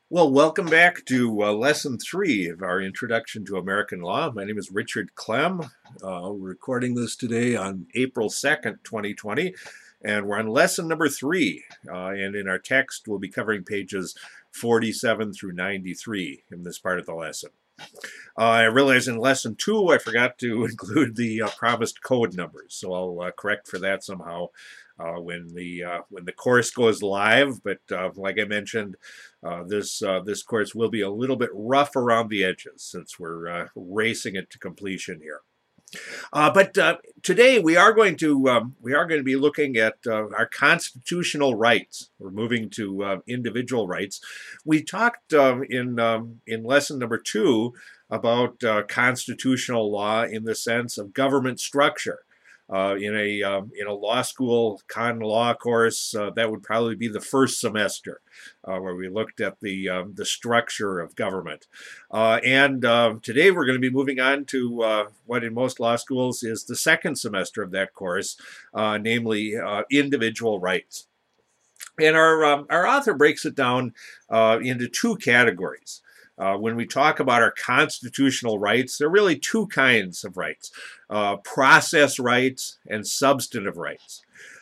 Well, welcome back to lesson 3 of our introduction to American law. My name is Richard Clem. We're recording this today on April 2nd, 2020, and we're on lesson number 3. And in our text, we'll be covering pages 47 through 93 in this part of the lesson. I realize in lesson 2, I forgot to include the promised code numbers, so I'll correct for that somehow when the course goes live. But like I mentioned, this course will be a little bit rough around the edges since we're racing it to completion here. But today we are going to be looking at our constitutional rights. We're moving to individual rights. We talked in lesson number 2 about constitutional law in the sense of government structure. In a law school con law course, that would probably be the first semester, where we looked at the structure of government. And today we're going to be moving on to what in most law schools is the second semester of that course, namely individual rights. And our author breaks it down into two categories. When we talk about our constitutional rights, there are really two kinds of rights: process rights and substantive rights.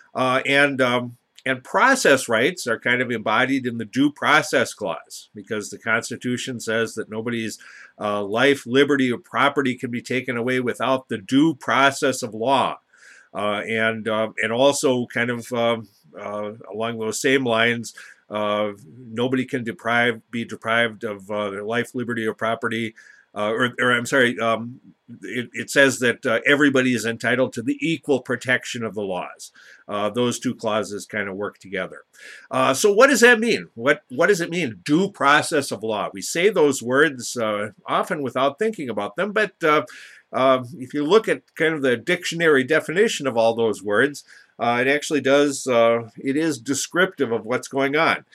And process rights are kind of embodied in the Due Process Clause, because the Constitution says that nobody's life, liberty, or property can be taken away without the due process of law. And also kind of along those same lines, nobody can be deprived of their life, liberty, or property. I'm sorry, it says that everybody is entitled to the equal protection of the laws. Those two clauses kind of work together. So what does that mean? What does it mean, due process of law? We say those words often without thinking about them, but if you look at kind of the dictionary definition of all those words, it actually does. It is descriptive of what's going on.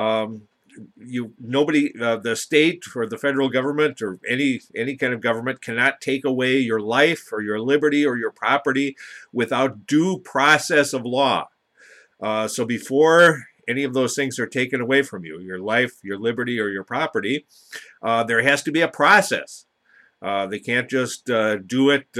The state or the federal government or any kind of government cannot take away your life or your liberty or your property without due process of law. So before any of those things are taken away from you, your life, your liberty, or your property, there has to be a process. They can't just do it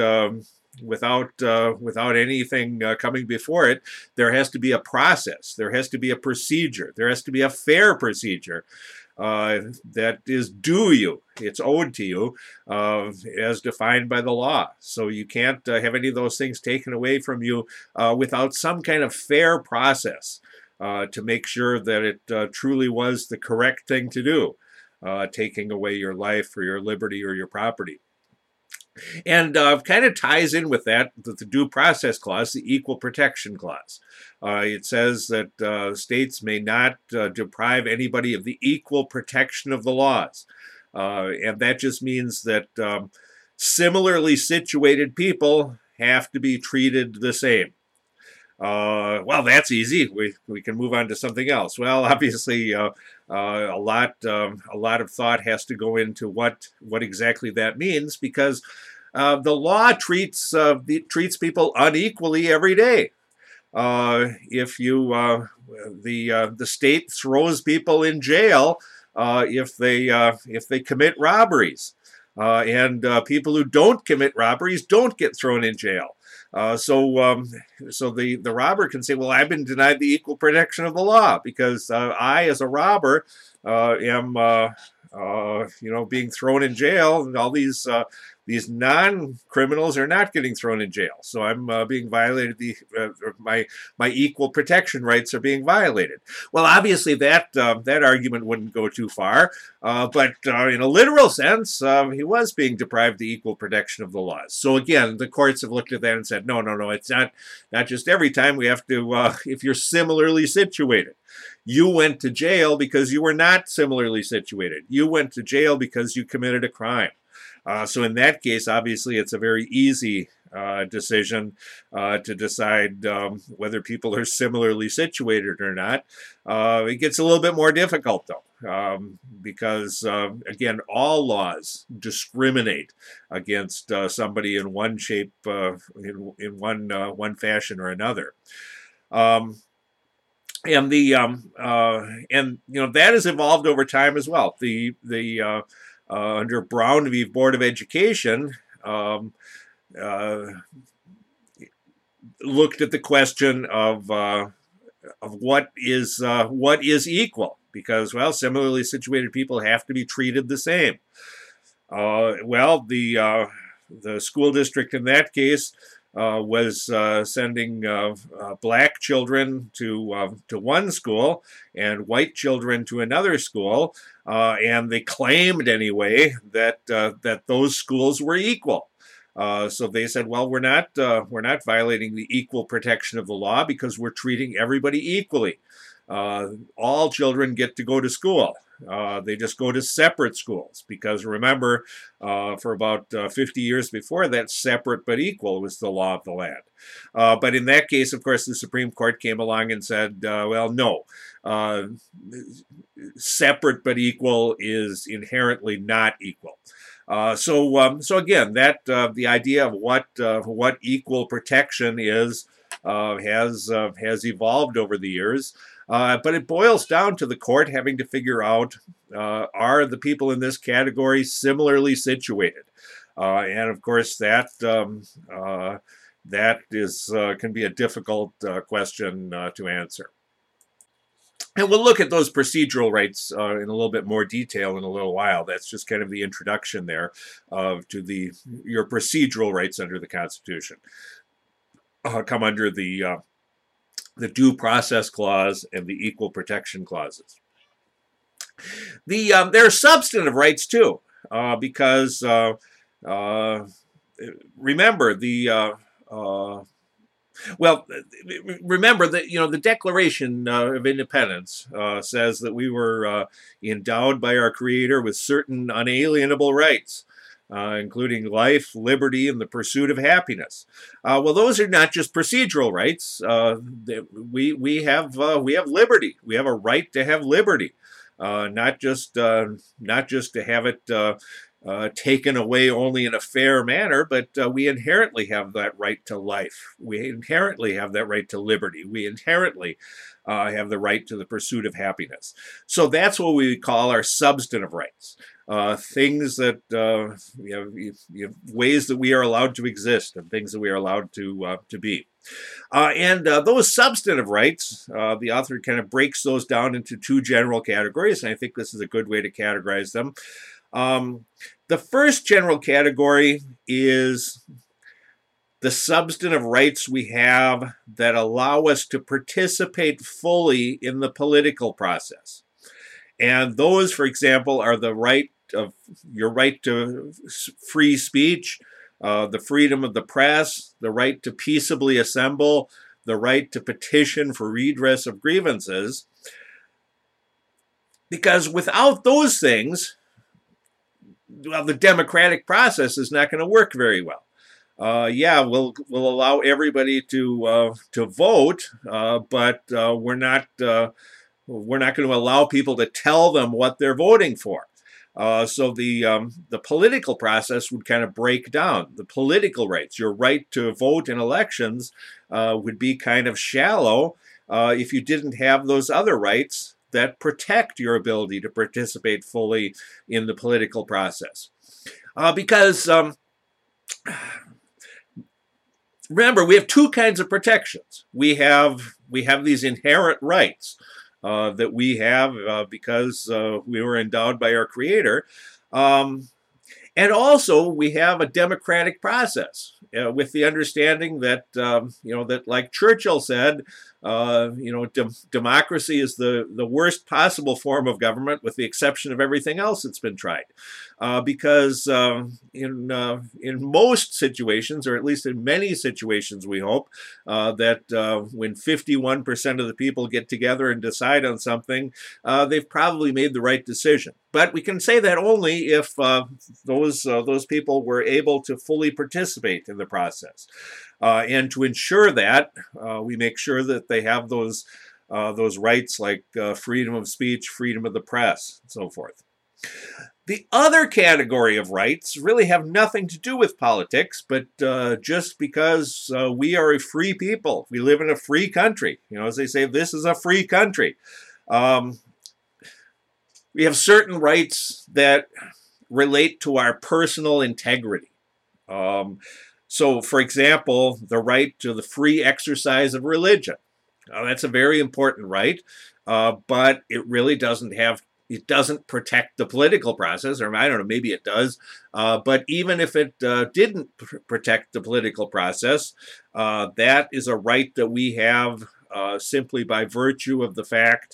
without anything coming before it. There has to be a process. There has to be a procedure. There has to be a fair procedure that is due you. It's owed to you as defined by the law. So you can't have any of those things taken away from you without some kind of fair process to make sure that it truly was the correct thing to do, taking away your life or your liberty or your property. And kind of ties in with that, the Due Process Clause, the Equal Protection Clause. It says that states may not deprive anybody of the equal protection of the laws. And that just means that similarly situated people have to be treated the same. Well, that's easy. We can move on to something else. Well, obviously, a lot of thought has to go into what exactly that means, because the law treats people unequally every day. If the state throws people in jail if they commit robberies, and people who don't commit robberies don't get thrown in jail. So the robber can say, well, I've been denied the equal protection of the law because I, as a robber, am being thrown in jail, and all these non-criminals are not getting thrown in jail. So I'm being violated. My equal protection rights are being violated. Well, obviously that argument wouldn't go too far, but in a literal sense, he was being deprived the equal protection of the laws. So again, the courts have looked at that and said, no, it's not just every time. We have to, if you're similarly situated. You went to jail because you were not similarly situated. You went to jail because you committed a crime. So in that case, obviously, it's a very easy decision to decide whether people are similarly situated or not. It gets a little bit more difficult, though, because, again, all laws discriminate against somebody in one shape, in one fashion or another. And that has evolved over time as well. Under Brown v. Board of Education, uh, looked at the question of what is equal, because, well, similarly situated people have to be treated the same. The school district in that case was sending black children to one school and white children to another school, and they claimed anyway that those schools were equal. So they said, well, we're not violating the equal protection of the law because we're treating everybody equally. All children get to go to school. They just go to separate schools because, remember, for about 50 years before that, separate but equal was the law of the land. But in that case, of course, the Supreme Court came along and said, well, no, separate but equal is inherently not equal. So again, that the idea of what equal protection is has evolved over the years. But it boils down to the court having to figure out, are the people in this category similarly situated? And of course, that can be a difficult question to answer. And we'll look at those procedural rights in a little bit more detail in a little while. That's just kind of the introduction there to your procedural rights under the Constitution. Come under the Due Process Clause and the Equal Protection Clauses. There are substantive rights too, because remember remember that the Declaration of Independence says that we were endowed by our Creator with certain unalienable rights, including life, liberty, and the pursuit of happiness. Well, those are not just procedural rights. We have liberty. We have a right to have liberty, not just to have it taken away only in a fair manner, but we inherently have that right to life. We inherently have that right to liberty. We inherently have the right to the pursuit of happiness. So that's what we call our substantive rights. Things that ways that we are allowed to exist and things that we are allowed to be. And those substantive rights, the author kind of breaks those down into two general categories, and I think this is a good way to categorize them. The first general category is the substantive rights we have that allow us to participate fully in the political process. And those, for example, are your right to free speech, the freedom of the press, the right to peaceably assemble, the right to petition for redress of grievances. Because without those things, well, the democratic process is not going to work very well. We'll allow everybody to vote, but we're not going to allow people to tell them what they're voting for. So the political process would kind of break down. The political rights, your right to vote in elections, would be kind of shallow if you didn't have those other rights that protect your ability to participate fully in the political process. Because remember, we have two kinds of protections. We have these inherent rights that we have because we were endowed by our Creator. And also, we have a democratic process with the understanding that, that, like Churchill said, democracy is the worst possible form of government with the exception of everything else that's been tried. Because in most situations, or at least in many situations, we hope that when 51% of the people get together and decide on something, they've probably made the right decision. But we can say that only if those people were able to fully participate in the process. And to ensure that, we make sure that they have those rights like freedom of speech, freedom of the press, and so forth. The other category of rights really have nothing to do with politics, but just because we are a free people, we live in a free country. As they say, this is a free country. Um, we have certain rights that relate to our personal integrity. Um, so, for example, the right to the free exercise of religion. That's a very important right, but it really doesn't protect the political process, or I don't know, maybe it does. But even if it didn't protect the political process, that is a right that we have simply by virtue of the fact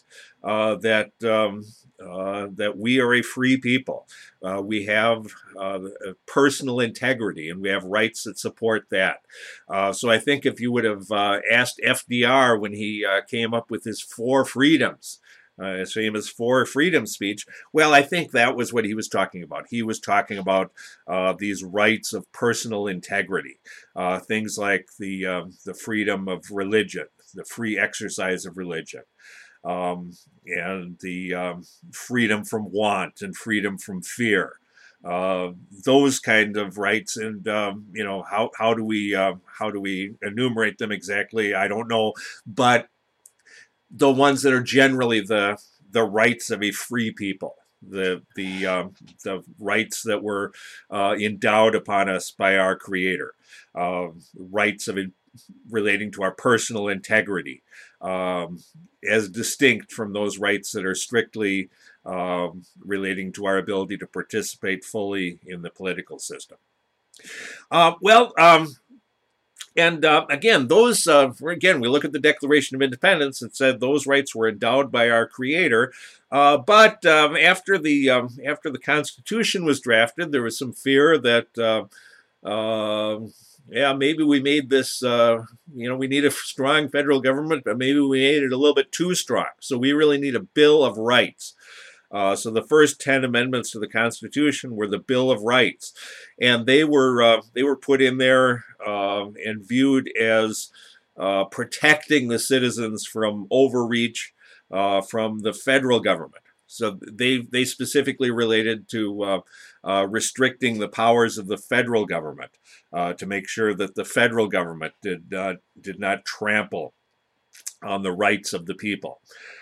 that we are a free people. We have personal integrity, and we have rights that support that. So I think if you would have asked FDR when he came up with his four freedoms, his famous four freedom speech, well, I think that was what he was talking about. He was talking about these rights of personal integrity, things like the freedom of religion, the free exercise of religion, and the freedom from want and freedom from fear. Those kind of rights, and how do we enumerate them exactly? I don't know, but the ones that are generally the rights of a free people, the rights that were endowed upon us by our Creator, rights relating to our personal integrity, as distinct from those rights that are strictly relating to our ability to participate fully in the political system. And again, those we look at the Declaration of Independence. It said those rights were endowed by our Creator. But after the Constitution was drafted, there was some fear that maybe we made this. We need a strong federal government, but maybe we made it a little bit too strong. So we really need a Bill of Rights. So the first 10 amendments to the Constitution were the Bill of Rights, and they were put in there and viewed as protecting the citizens from overreach from the federal government. So they specifically related to restricting the powers of the federal government to make sure that the federal government did not trample on the rights of the people.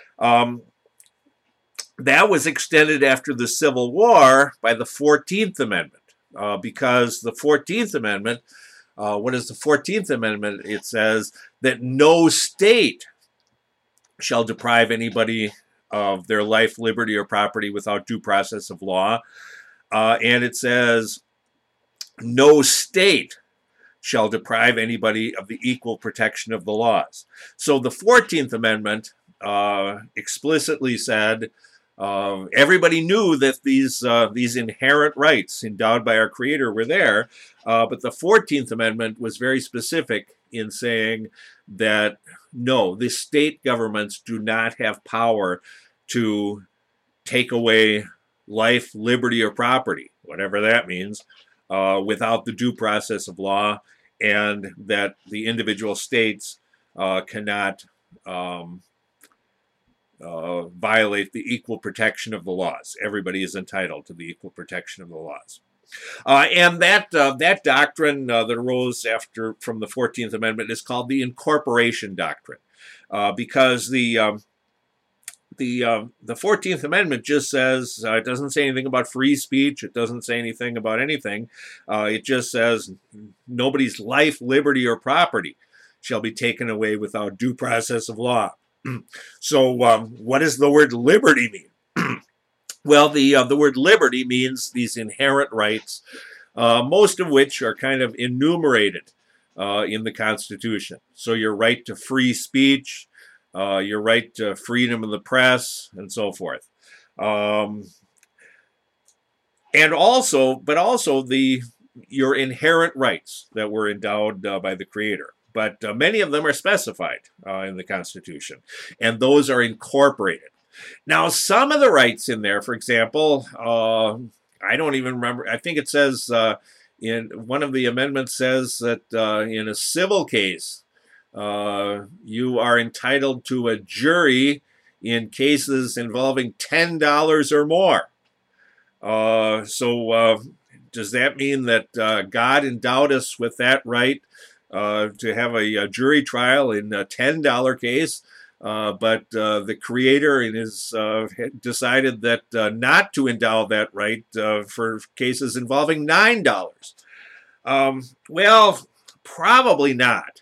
That was extended after the Civil War by the 14th Amendment, because the 14th Amendment, what is the 14th Amendment? It says that no state shall deprive anybody of their life, liberty, or property without due process of law. And it says no state shall deprive anybody of the equal protection of the laws. So the 14th Amendment explicitly said, everybody knew that these inherent rights endowed by our Creator were there, but the 14th Amendment was very specific in saying that no, the state governments do not have power to take away life, liberty, or property, whatever that means, without the due process of law, and that the individual states cannot violate the equal protection of the laws. Everybody is entitled to the equal protection of the laws. And that doctrine that arose from the 14th Amendment is called the incorporation doctrine, because the 14th Amendment just says, it doesn't say anything about free speech. It doesn't say anything about anything. It just says nobody's life, liberty, or property shall be taken away without due process of law. So what does the word liberty mean? Well, the word liberty means these inherent rights, most of which are kind of enumerated in the Constitution. So your right to free speech, your right to freedom of the press, and so forth. And also your inherent rights that were endowed by the Creator. But many of them are specified in the Constitution, and those are incorporated. Now, some of the rights in there, for example, I don't even remember. I think it says in one of the amendments says that in a civil case, you are entitled to a jury in cases involving $10 or more. Does that mean that God endowed us with that right to have a jury trial in a $10 case? But the creator decided that not to endow that right for cases involving $9. Well, probably not.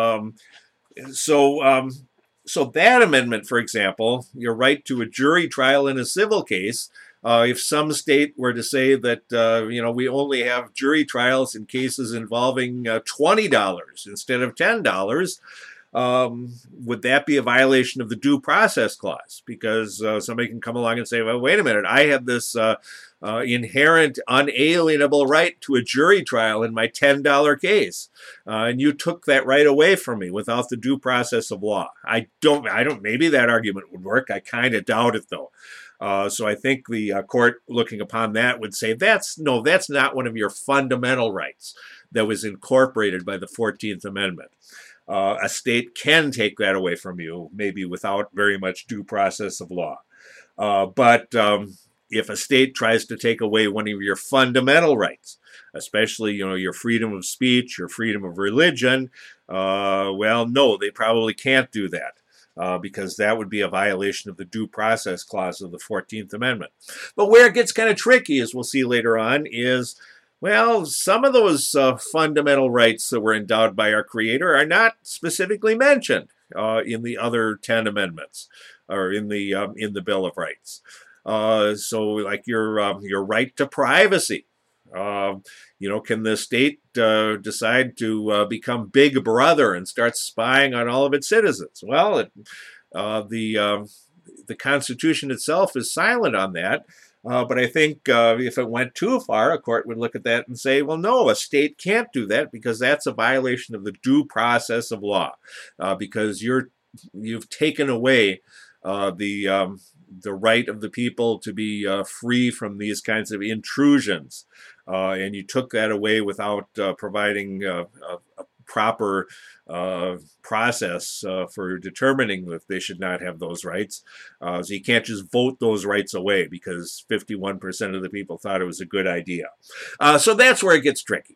So, um, so that amendment, for example, your right to a jury trial in a civil case, if some state were to say that we only have jury trials in cases involving $20 instead of $10, would that be a violation of the due process clause? Because somebody can come along and say, well, wait a minute, I have this inherent unalienable right to a jury trial in my $10 case, and you took that right away from me without the due process of law. Maybe that argument would work. I kind of doubt it, though. So I think the court, looking upon that, would say that's not one of your fundamental rights that was incorporated by the 14th Amendment. A state can take that away from you, maybe without very much due process of law. But if a state tries to take away one of your fundamental rights, especially your freedom of speech, your freedom of religion, well, no, they probably can't do that. Because that would be a violation of the due process clause of the 14th Amendment. But where it gets kind of tricky, as we'll see later on, is, well, some of those fundamental rights that were endowed by our Creator are not specifically mentioned in the other 10 amendments or in the Bill of Rights. So, like your right to privacy. Can the state decide to become Big Brother and start spying on all of its citizens? Well, the Constitution itself is silent on that. But I think if it went too far, a court would look at that and say, well, no, a state can't do that because that's a violation of the due process of law, because you've taken away the right of the people to be free from these kinds of intrusions, and you took that away without providing a proper process for determining that they should not have those rights. So you can't just vote those rights away because 51% of the people thought it was a good idea. So that's where it gets tricky.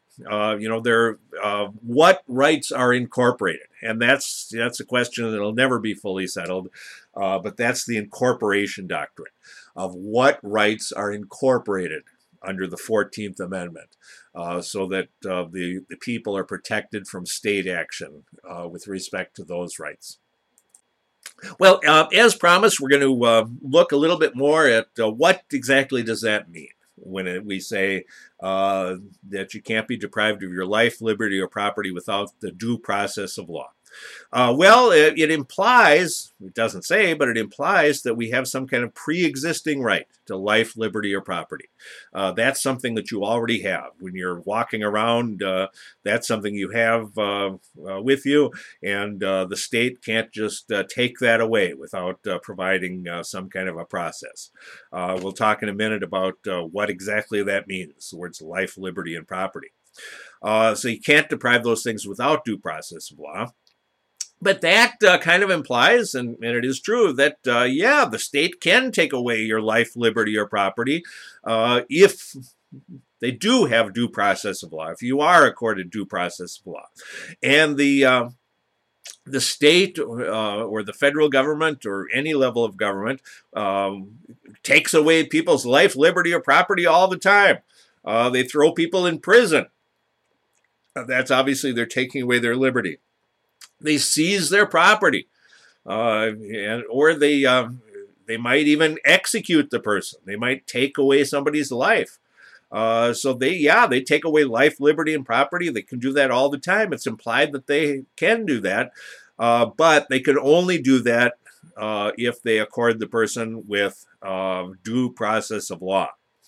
What rights are incorporated? And that's a question that'll never be fully settled. But that's the incorporation doctrine of what rights are incorporated under the 14th Amendment, so that the people are protected from state action with respect to those rights. Well, as promised, we're going to look a little bit more at what exactly does that mean when we say that you can't be deprived of your life, liberty, or property without the due process of law. It implies, it doesn't say, but it implies that we have some kind of pre-existing right to life, liberty, or property. That's something that you already have. When you're walking around, that's something you have with you, and the state can't just take that away without providing some kind of a process. We'll talk in a minute about what exactly that means, the words life, liberty, and property. So you can't deprive those things without due process of law. But that kind of implies, and it is true, that, the state can take away your life, liberty, or property if they do have due process of law, if you are accorded due process of law. And the state or the federal government or any level of government takes away people's life, liberty, or property all the time. They throw people in prison. That's obviously they're taking away their liberty. They seize their property, or they might even execute the person. They might take away somebody's life. So they take away life, liberty, and property. They can do that all the time. It's implied that they can do that, but they can only do that if they accord the person with due process of law.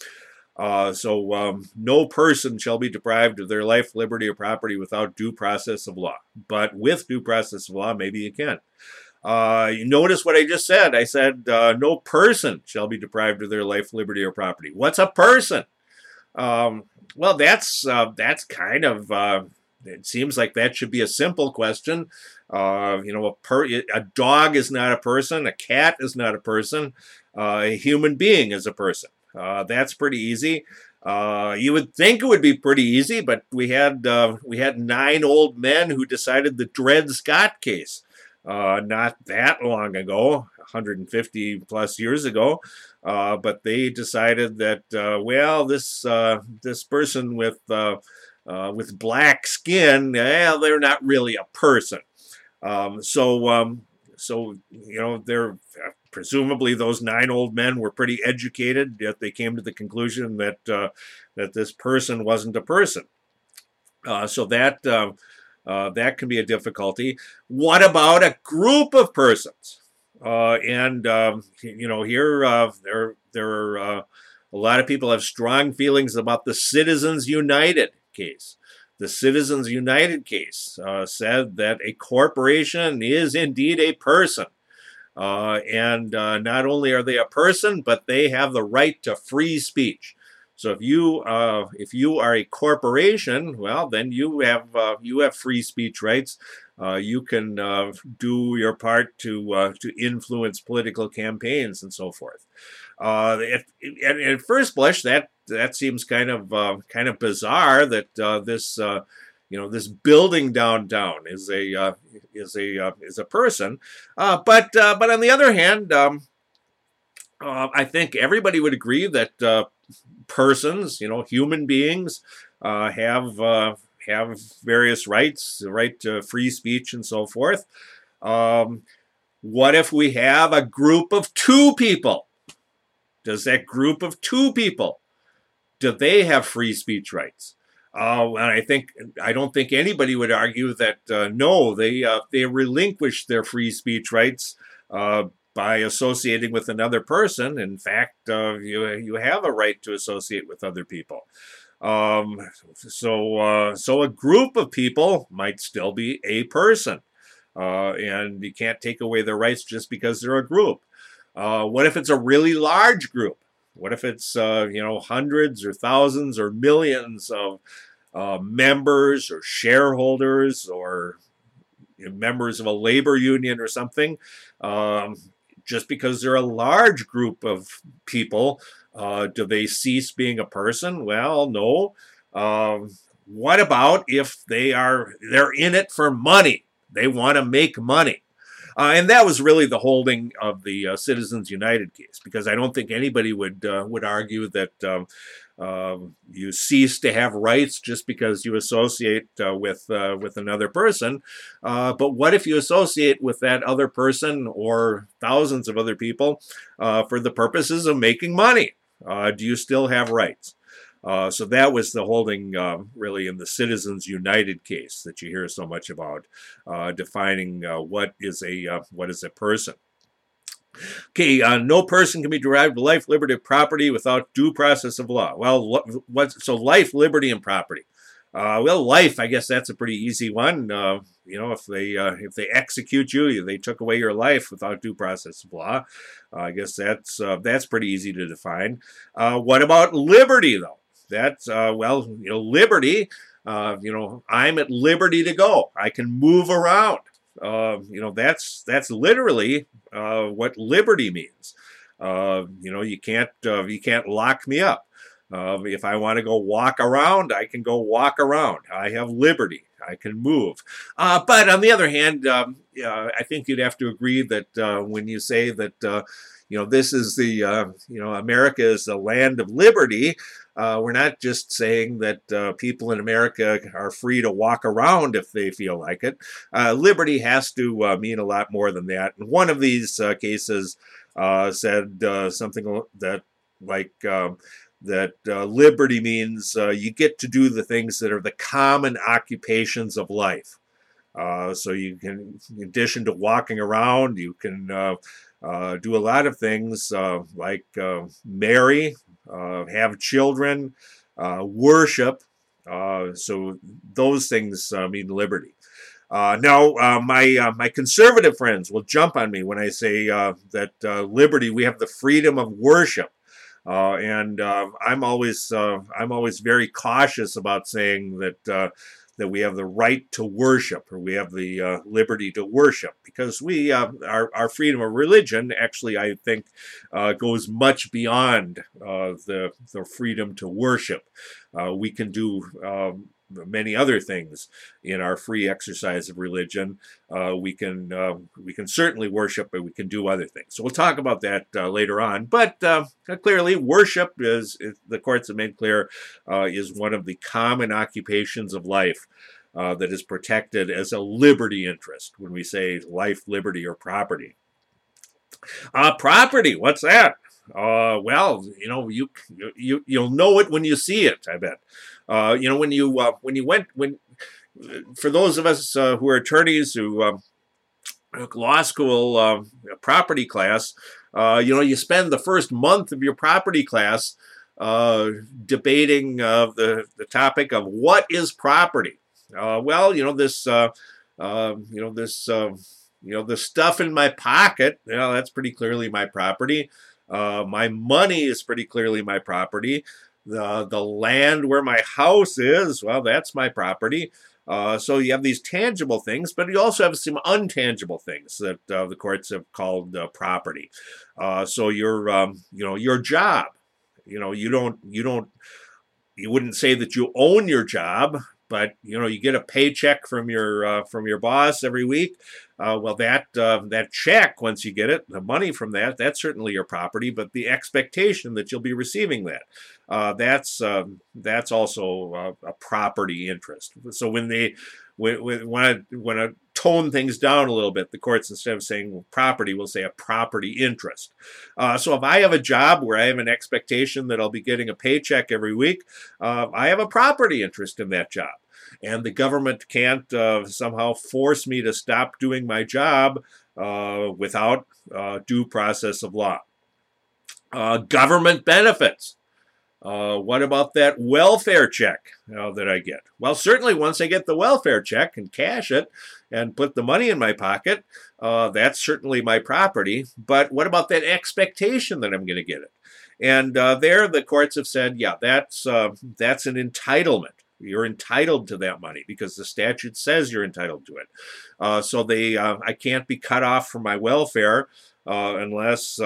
No person shall be deprived of their life, liberty, or property without due process of law. But with due process of law, maybe you can. You notice what I just said. I said no person shall be deprived of their life, liberty, or property. What's a person? That's kind of. It seems like that should be a simple question. A dog is not a person. A cat is not a person. A human being is a person. That's pretty easy. You would think it would be pretty easy, but we had 9 old men who decided the Dred Scott case not that long ago, 150 plus years ago. But they decided that this person with black skin, they're not really a person. So they're presumably those 9 old men were pretty educated, yet they came to the conclusion that this person wasn't a person. So that can be a difficulty. What about a group of persons? Here there are a lot of people have strong feelings about the Citizens United case. The Citizens United case said that a corporation is indeed a person. And not only are they a person, but they have the right to free speech. So if you are a corporation, well, then you have free speech rights. You can do your part to influence political campaigns and so forth. At first blush, that seems kind of bizarre that this building downtown is a person. But on the other hand, I think everybody would agree that persons, human beings, have various rights, the right to free speech and so forth. What if we have a group of 2 people? Does that group of 2 people, do they have free speech rights? And I don't think anybody would argue that no, they relinquish their free speech rights by associating with another person. In fact, you have a right to associate with other people. So a group of people might still be a person, and you can't take away their rights just because they're a group. What if it's a really large group? What if it's hundreds or thousands or millions of members or shareholders or members of a labor union or something? Just because they're a large group of people, do they cease being a person? Well, no. What about if they're in it for money? They want to make money. And that was really the holding of the Citizens United case, because I don't think anybody would argue that you cease to have rights just because you associate with another person. But what if you associate with that other person or thousands of other people for the purposes of making money? Do you still have rights? So that was the holding really in the Citizens United case that you hear so much about, defining what is a person. Okay, no person can be derived of life, liberty, or property without due process of law. Well, so life, liberty, and property? Well, life, I guess that's a pretty easy one. If they execute you, they took away your life without due process of law. I guess that's pretty easy to define. What about liberty, though? That's liberty. I'm at liberty to go. I can move around. That's literally what liberty means. You can't lock me up. If I want to go walk around, I can go walk around. I have liberty. I can move. But on the other hand, I think you'd have to agree that when you say that this is America is the land of liberty, we're not just saying that people in America are free to walk around if they feel like it. Liberty has to mean a lot more than that. And one of these cases said something that liberty means you get to do the things that are the common occupations of life. So you can, in addition to walking around, you can do a lot of things like marry, have children, worship. So those things mean liberty. Now, my conservative friends will jump on me when I say that liberty, we have the freedom of worship. And I'm always very cautious about saying that that we have the right to worship, or we have the liberty to worship, because our freedom of religion actually, I think, goes much beyond the freedom to worship. We can do many other things in our free exercise of religion. We can certainly worship, but we can do other things. So we'll talk about that later on. But clearly, worship, is the courts have made clear, is one of the common occupations of life that is protected as a liberty interest when we say life, liberty, or property. Property, what's that? Well, you'll know it when you see it, I bet. When for those of us who are attorneys who law school property class, you spend the first month of your property class debating the topic of what is property. The stuff in my pocket, that's pretty clearly my property. My money is pretty clearly my property. The land where my house is, well, that's my property. So you have these tangible things, but you also have some untangible things that the courts have called property. So your job, you wouldn't say that you own your job, but you get a paycheck from your boss every week. Well, that check, once you get it, the money from that's certainly your property. But the expectation that you'll be receiving that's also a property interest. So when they want to tone things down a little bit, the courts, instead of saying property, will say a property interest. So if I have a job where I have an expectation that I'll be getting a paycheck every week, I have a property interest in that job. And the government can't somehow force me to stop doing my job without due process of law. Government benefits. What about that welfare check that I get? Well, certainly once I get the welfare check and cash it and put the money in my pocket, that's certainly my property. But what about that expectation that I'm going to get it? And there the courts have said, yeah, that's an entitlement. You're entitled to that money because the statute says you're entitled to it. So I can't be cut off from my welfare unless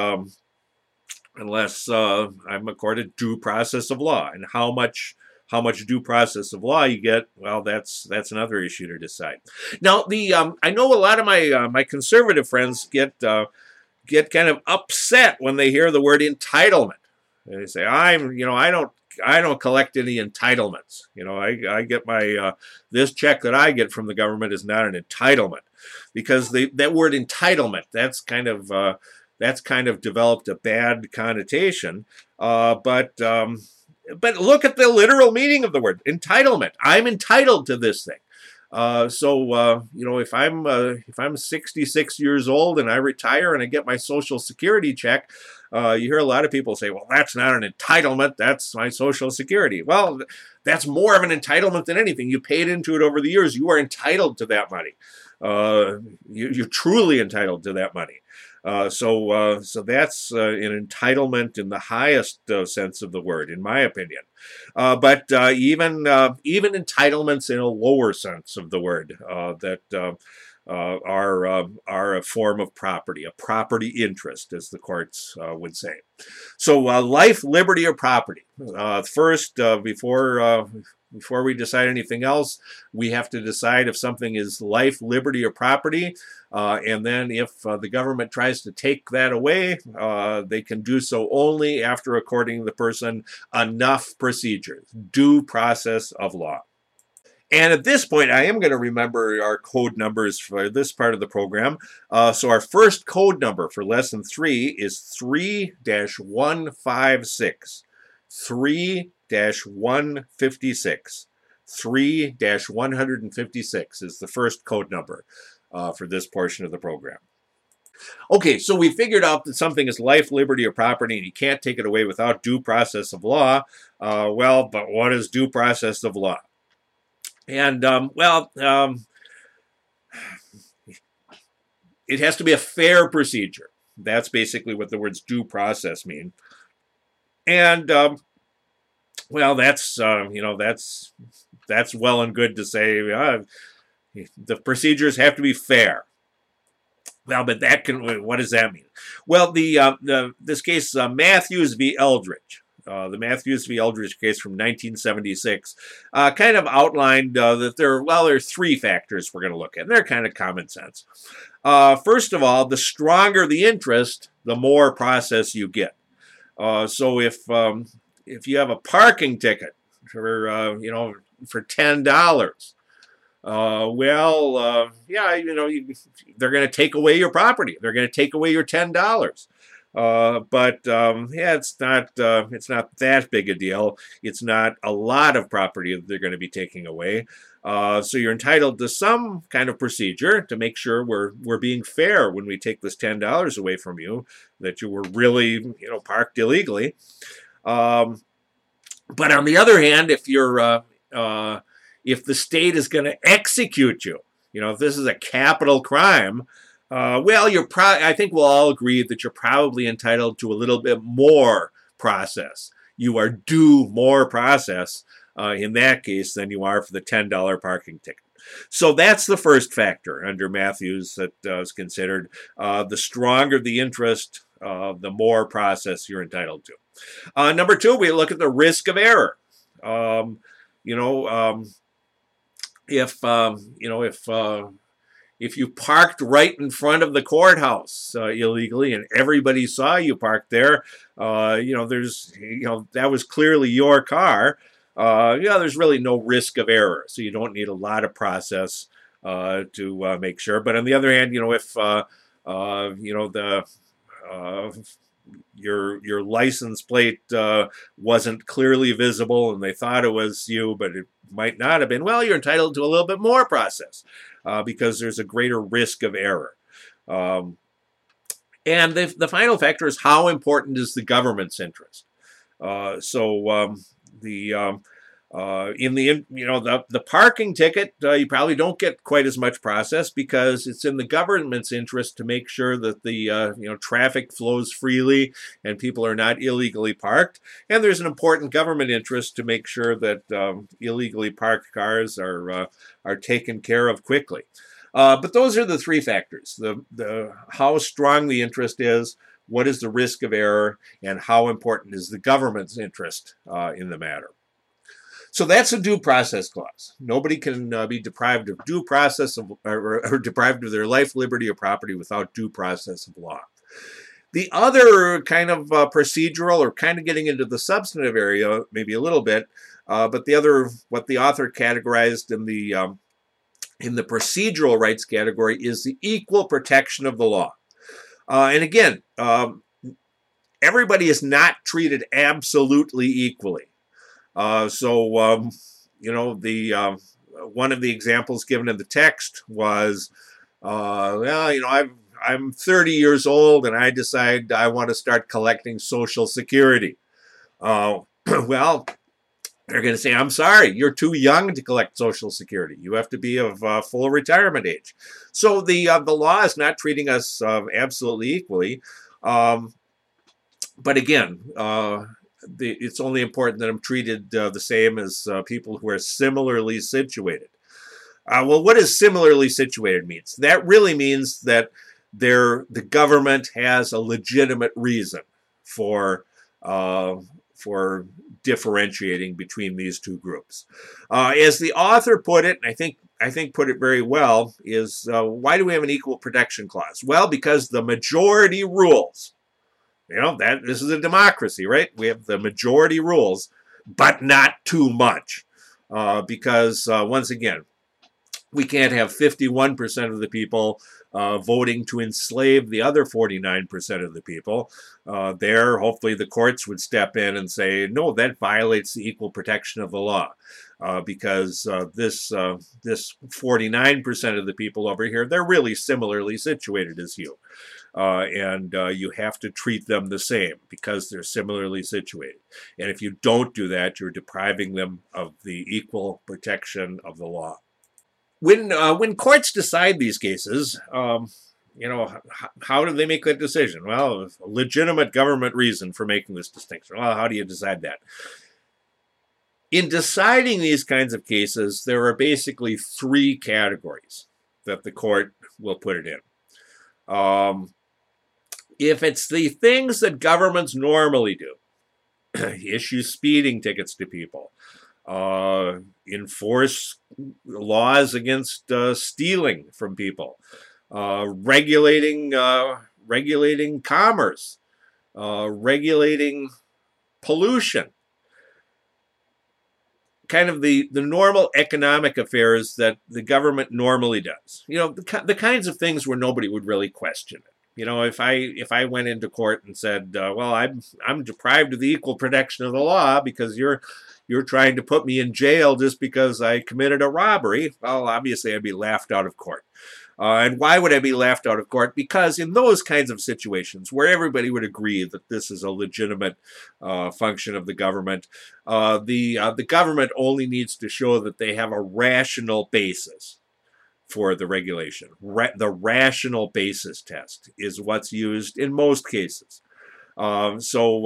I'm accorded due process of law. And how much due process of law you get, well, that's another issue to decide. Now, I know a lot of my conservative friends get kind of upset when they hear the word entitlement. They say, I don't collect any entitlements. I get my this check that I get from the government is not an entitlement, because that word entitlement, that's kind of developed a bad connotation. But look at the literal meaning of the word entitlement. I'm entitled to this thing. If I'm 66 years old and I retire and I get my Social Security check, you hear a lot of people say, well, that's not an entitlement, that's my Social Security. Well, that's more of an entitlement than anything. You paid into it over the years. You are entitled to that money. You're truly entitled to that money. So that's an entitlement in the highest sense of the word, in my opinion. But even entitlements in a lower sense of the word that are a form of property, a property interest, as the courts would say. So life, liberty, or property. First, before we decide anything else, we have to decide if something is life, liberty, or property. And then if the government tries to take that away, they can do so only after according the person enough procedures, due process of law. And at this point, I am going to remember our code numbers for this part of the program. So our first code number for Lesson 3 is 3-156. 3-156. 3-156 is the first code number for this portion of the program. Okay, so we figured out that something is life, liberty, or property, and you can't take it away without due process of law. But what is due process of law? And, it has to be a fair procedure. That's basically what the words due process mean. And Well, that's that's well and good to say the procedures have to be fair. Well, but that can, what does that mean? Well, this case, Matthews v. Eldridge, the Matthews v. Eldridge case from 1976, kind of outlined that there are three factors we're going to look at. And they're kind of common sense. First of all, the stronger the interest, the more process you get. So if you have a parking ticket for for $10. Yeah, they're going to take away your property. They're going to take away your $10. Yeah, it's not that big a deal. It's not a lot of property that they're going to be taking away. So you're entitled to some kind of procedure to make sure we're being fair when we take this $10 away from you, that you were really parked illegally. But on the other hand, if the state is going to execute you, if this is a capital crime, I think we'll all agree that you're probably entitled to a little bit more process. You are due more process in that case than you are for the $10 parking ticket. So that's the first factor under Matthews that is considered. The stronger the interest, the more process you're entitled to. Number two, we look at the risk of error. If you parked right in front of the courthouse illegally and everybody saw you parked there, that was clearly your car. There's really no risk of error, so you don't need a lot of process to make sure. But on the other hand, if your license plate wasn't clearly visible and they thought it was you, but it might not have been, well, you're entitled to a little bit more process because there's a greater risk of error. And the final factor is how important is the government's interest. The parking ticket, you probably don't get quite as much process because it's in the government's interest to make sure that the traffic flows freely and people are not illegally parked. And there's an important government interest to make sure that illegally parked cars are taken care of quickly. But those are the three factors: the how strong the interest is, what is the risk of error, and how important is the government's interest in the matter. So that's a due process clause. Nobody can be deprived of due process or deprived of their life, liberty, or property without due process of law. The other kind of procedural, or kind of getting into the substantive area, maybe a little bit, but what the author categorized in the procedural rights category is the equal protection of the law. And again, everybody is not treated absolutely equally. One of the examples given in the text was, I'm 30 years old and I decide I want to start collecting Social Security. Well, they're going to say, I'm sorry, you're too young to collect Social Security. You have to be of full retirement age. So the law is not treating us absolutely equally. But again, it's only important that I'm treated the same as people who are similarly situated. Well, what does similarly situated means? That really means that the government has a legitimate reason for differentiating between these two groups. As the author put it, and I think put it very well, is why do we have an equal protection clause? Well, because the majority rules. This is a democracy, right? We have the majority rules, but not too much. Because once again, we can't have 51% of the people voting to enslave the other 49% of the people. Hopefully the courts would step in and say, no, that violates the equal protection of the law. Because this 49% of the people over here, they're really similarly situated as you. And you have to treat them the same because they're similarly situated. And if you don't do that, you're depriving them of the equal protection of the law. When courts decide these cases, how do they make that decision? Well, a legitimate government reason for making this distinction. Well, how do you decide that? In deciding these kinds of cases, there are basically three categories that the court will put it in. If it's the things that governments normally do, issue speeding tickets to people, enforce laws against stealing from people, regulating commerce, regulating pollution, kind of the normal economic affairs that the government normally does. The kinds of things where nobody would really question it. If I went into court and said, well, I'm deprived of the equal protection of the law because you're trying to put me in jail just because I committed a robbery, well, obviously I'd be laughed out of court. And why would I be laughed out of court? Because in those kinds of situations where everybody would agree that this is a legitimate function of the government, the government only needs to show that they have a rational basis for the regulation. The rational basis test is what's used in most cases. And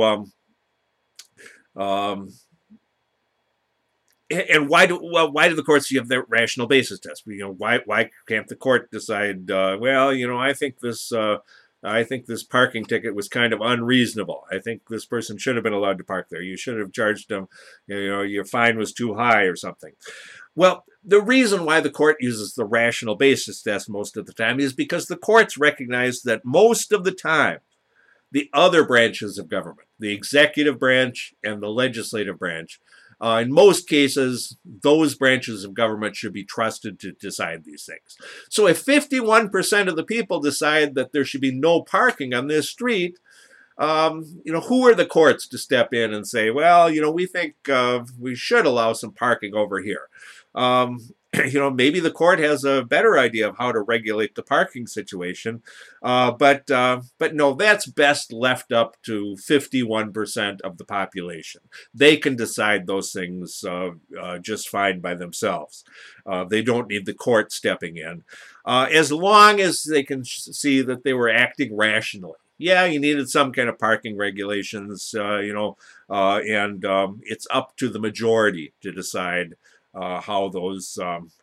why do the courts have the rational basis test? Why can't the court decide? I think this parking ticket was kind of unreasonable. I think this person should have been allowed to park there. You should have charged them. Your fine was too high or something. Well, the reason why the court uses the rational basis test most of the time is because the courts recognize that most of the time, the other branches of government, the executive branch and the legislative branch, in most cases, those branches of government should be trusted to decide these things. So if 51% of the people decide that there should be no parking on this street, who are the courts to step in and say, well, we think we should allow some parking over here? Maybe the court has a better idea of how to regulate the parking situation, but no, that's best left up to 51% of the population. They can decide those things just fine by themselves. They don't need the court stepping in, as long as they can see that they were acting rationally. Yeah, you needed some kind of parking regulations, and it's up to the majority to decide how those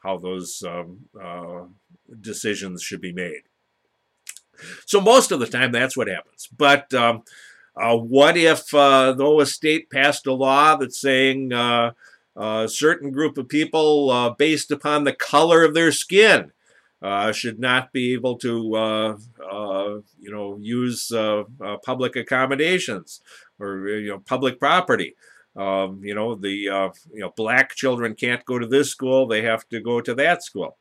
decisions should be made. So most of the time, that's what happens. But what if, though, a state passed a law that's saying a certain group of people, based upon the color of their skin, should not be able to, use public accommodations or public property? Black children can't go to this school; they have to go to that school.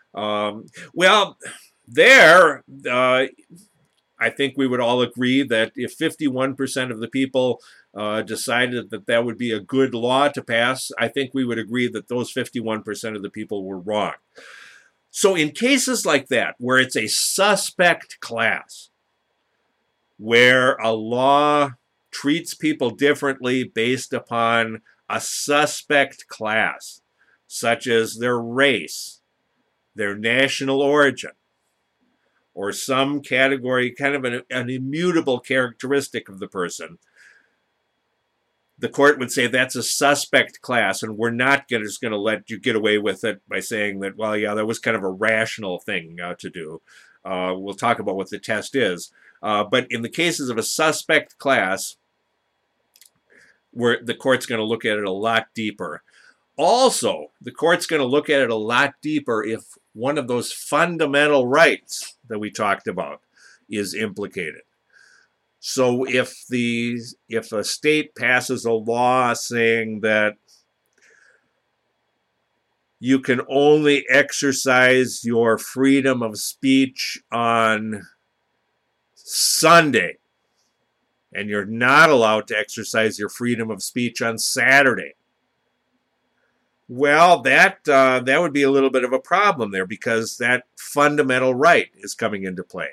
I think we would all agree that if 51% of the people decided that would be a good law to pass, I think we would agree that those 51% of the people were wrong. So in cases like that, where it's a suspect class, where a law treats people differently based upon a suspect class, such as their race, their national origin, or some category, kind of an immutable characteristic of the person, the court would say that's a suspect class, and we're not just going to let you get away with it by saying that, well, yeah, that was kind of a rational thing to do. We'll talk about what the test is. But in the cases of a suspect class, where the court's going to look at it a lot deeper. Also, the court's going to look at it a lot deeper if one of those fundamental rights that we talked about is implicated. So if a state passes a law saying that you can only exercise your freedom of speech on Sunday, and you're not allowed to exercise your freedom of speech on Saturday, well, that would be a little bit of a problem there, because that fundamental right is coming into play.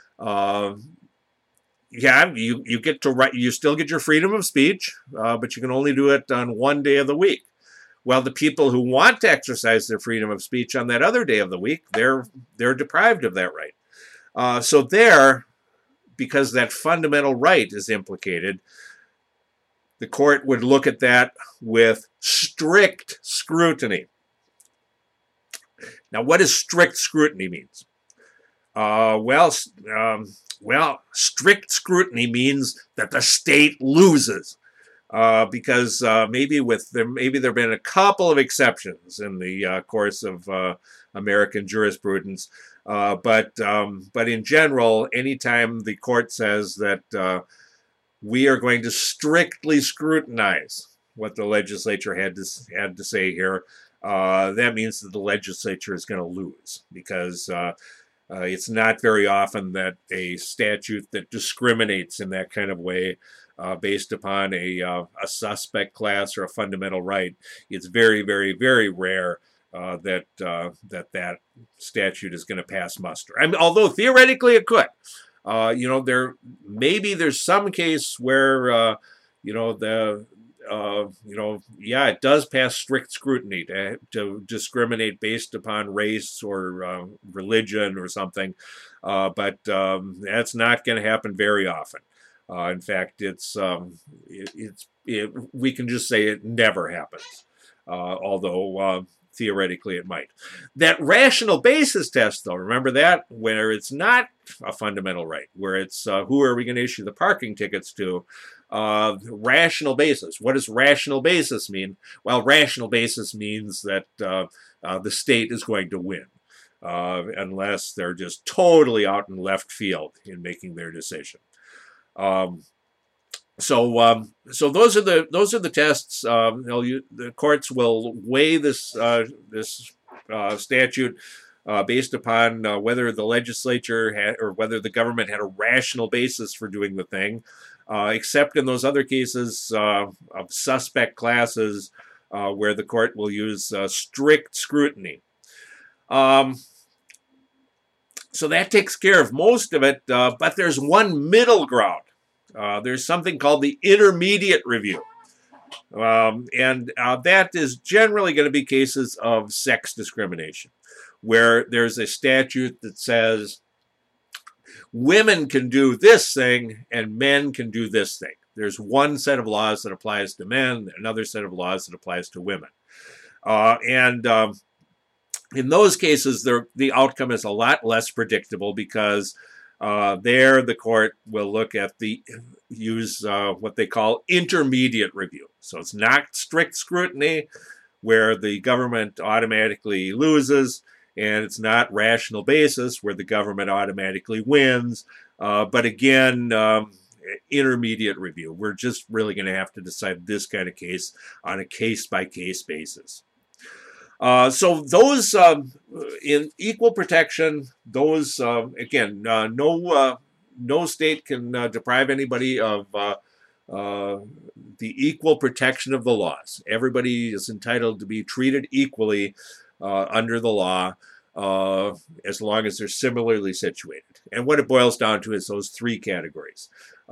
You get to write. You still get your freedom of speech, but you can only do it on one day of the week. Well, the people who want to exercise their freedom of speech on that other day of the week, they're deprived of that right. Because that fundamental right is implicated, the court would look at that with strict scrutiny. Now, what does strict scrutiny means? Well, strict scrutiny means that the state loses. Because maybe there have been a couple of exceptions in the course of American jurisprudence, but in general, anytime the court says that we are going to strictly scrutinize what the legislature had to say here, that means that the legislature is going to lose, because it's not very often that a statute that discriminates in that kind of way based upon a suspect class or a fundamental right, it's very, very, very rare that statute is going to pass muster. I mean, although theoretically it could. There's some case where it does pass strict scrutiny to discriminate based upon race or religion or something, but that's not going to happen very often. In fact, we can just say it never happens, although theoretically it might. That rational basis test, though, remember that, where it's not a fundamental right, where it's who are we going to issue the parking tickets to? Rational basis. What does rational basis mean? Well, rational basis means that the state is going to win, unless they're just totally out in left field in making their decision. So those are the tests. The courts will weigh this statute based upon whether the legislature had, or whether the government had a rational basis for doing the thing, except in those other cases of suspect classes where the court will use strict scrutiny. So that takes care of most of it, but there's one middle ground. There's something called the intermediate review. And that is generally going to be cases of sex discrimination, where there's a statute that says women can do this thing and men can do this thing. There's one set of laws that applies to men, another set of laws that applies to women. In those cases, the outcome is a lot less predictable, because there the court will look at use what they call intermediate review. So it's not strict scrutiny, where the government automatically loses, and it's not rational basis, where the government automatically wins. But again, intermediate review. We're just really going to have to decide this kind of case on a case-by-case basis. So those in equal protection, those again, no state can deprive anybody of the equal protection of the laws. Everybody is entitled to be treated equally under the law, as long as they're similarly situated. And what it boils down to is those three categories.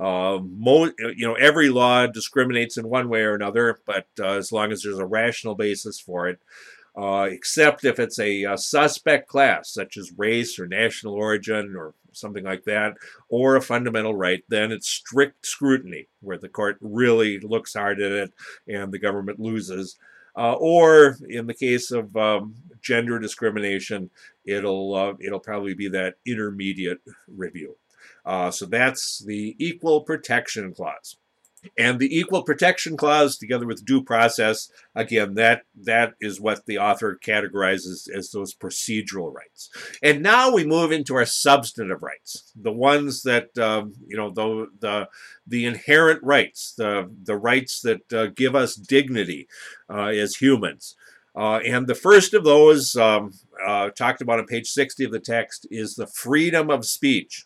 Every law discriminates in one way or another, but as long as there's a rational basis for it. Except if it's a suspect class, such as race or national origin or something like that, or a fundamental right, then it's strict scrutiny, where the court really looks hard at it and the government loses. Or in the case of gender discrimination, it'll probably be that intermediate review. So that's the Equal Protection Clause. And the Equal Protection Clause, together with due process, again, that is what the author categorizes as those procedural rights. And now we move into our substantive rights, the ones that, the inherent rights, the rights that give us dignity as humans. And the first of those, talked about on page 60 of the text, is the freedom of speech.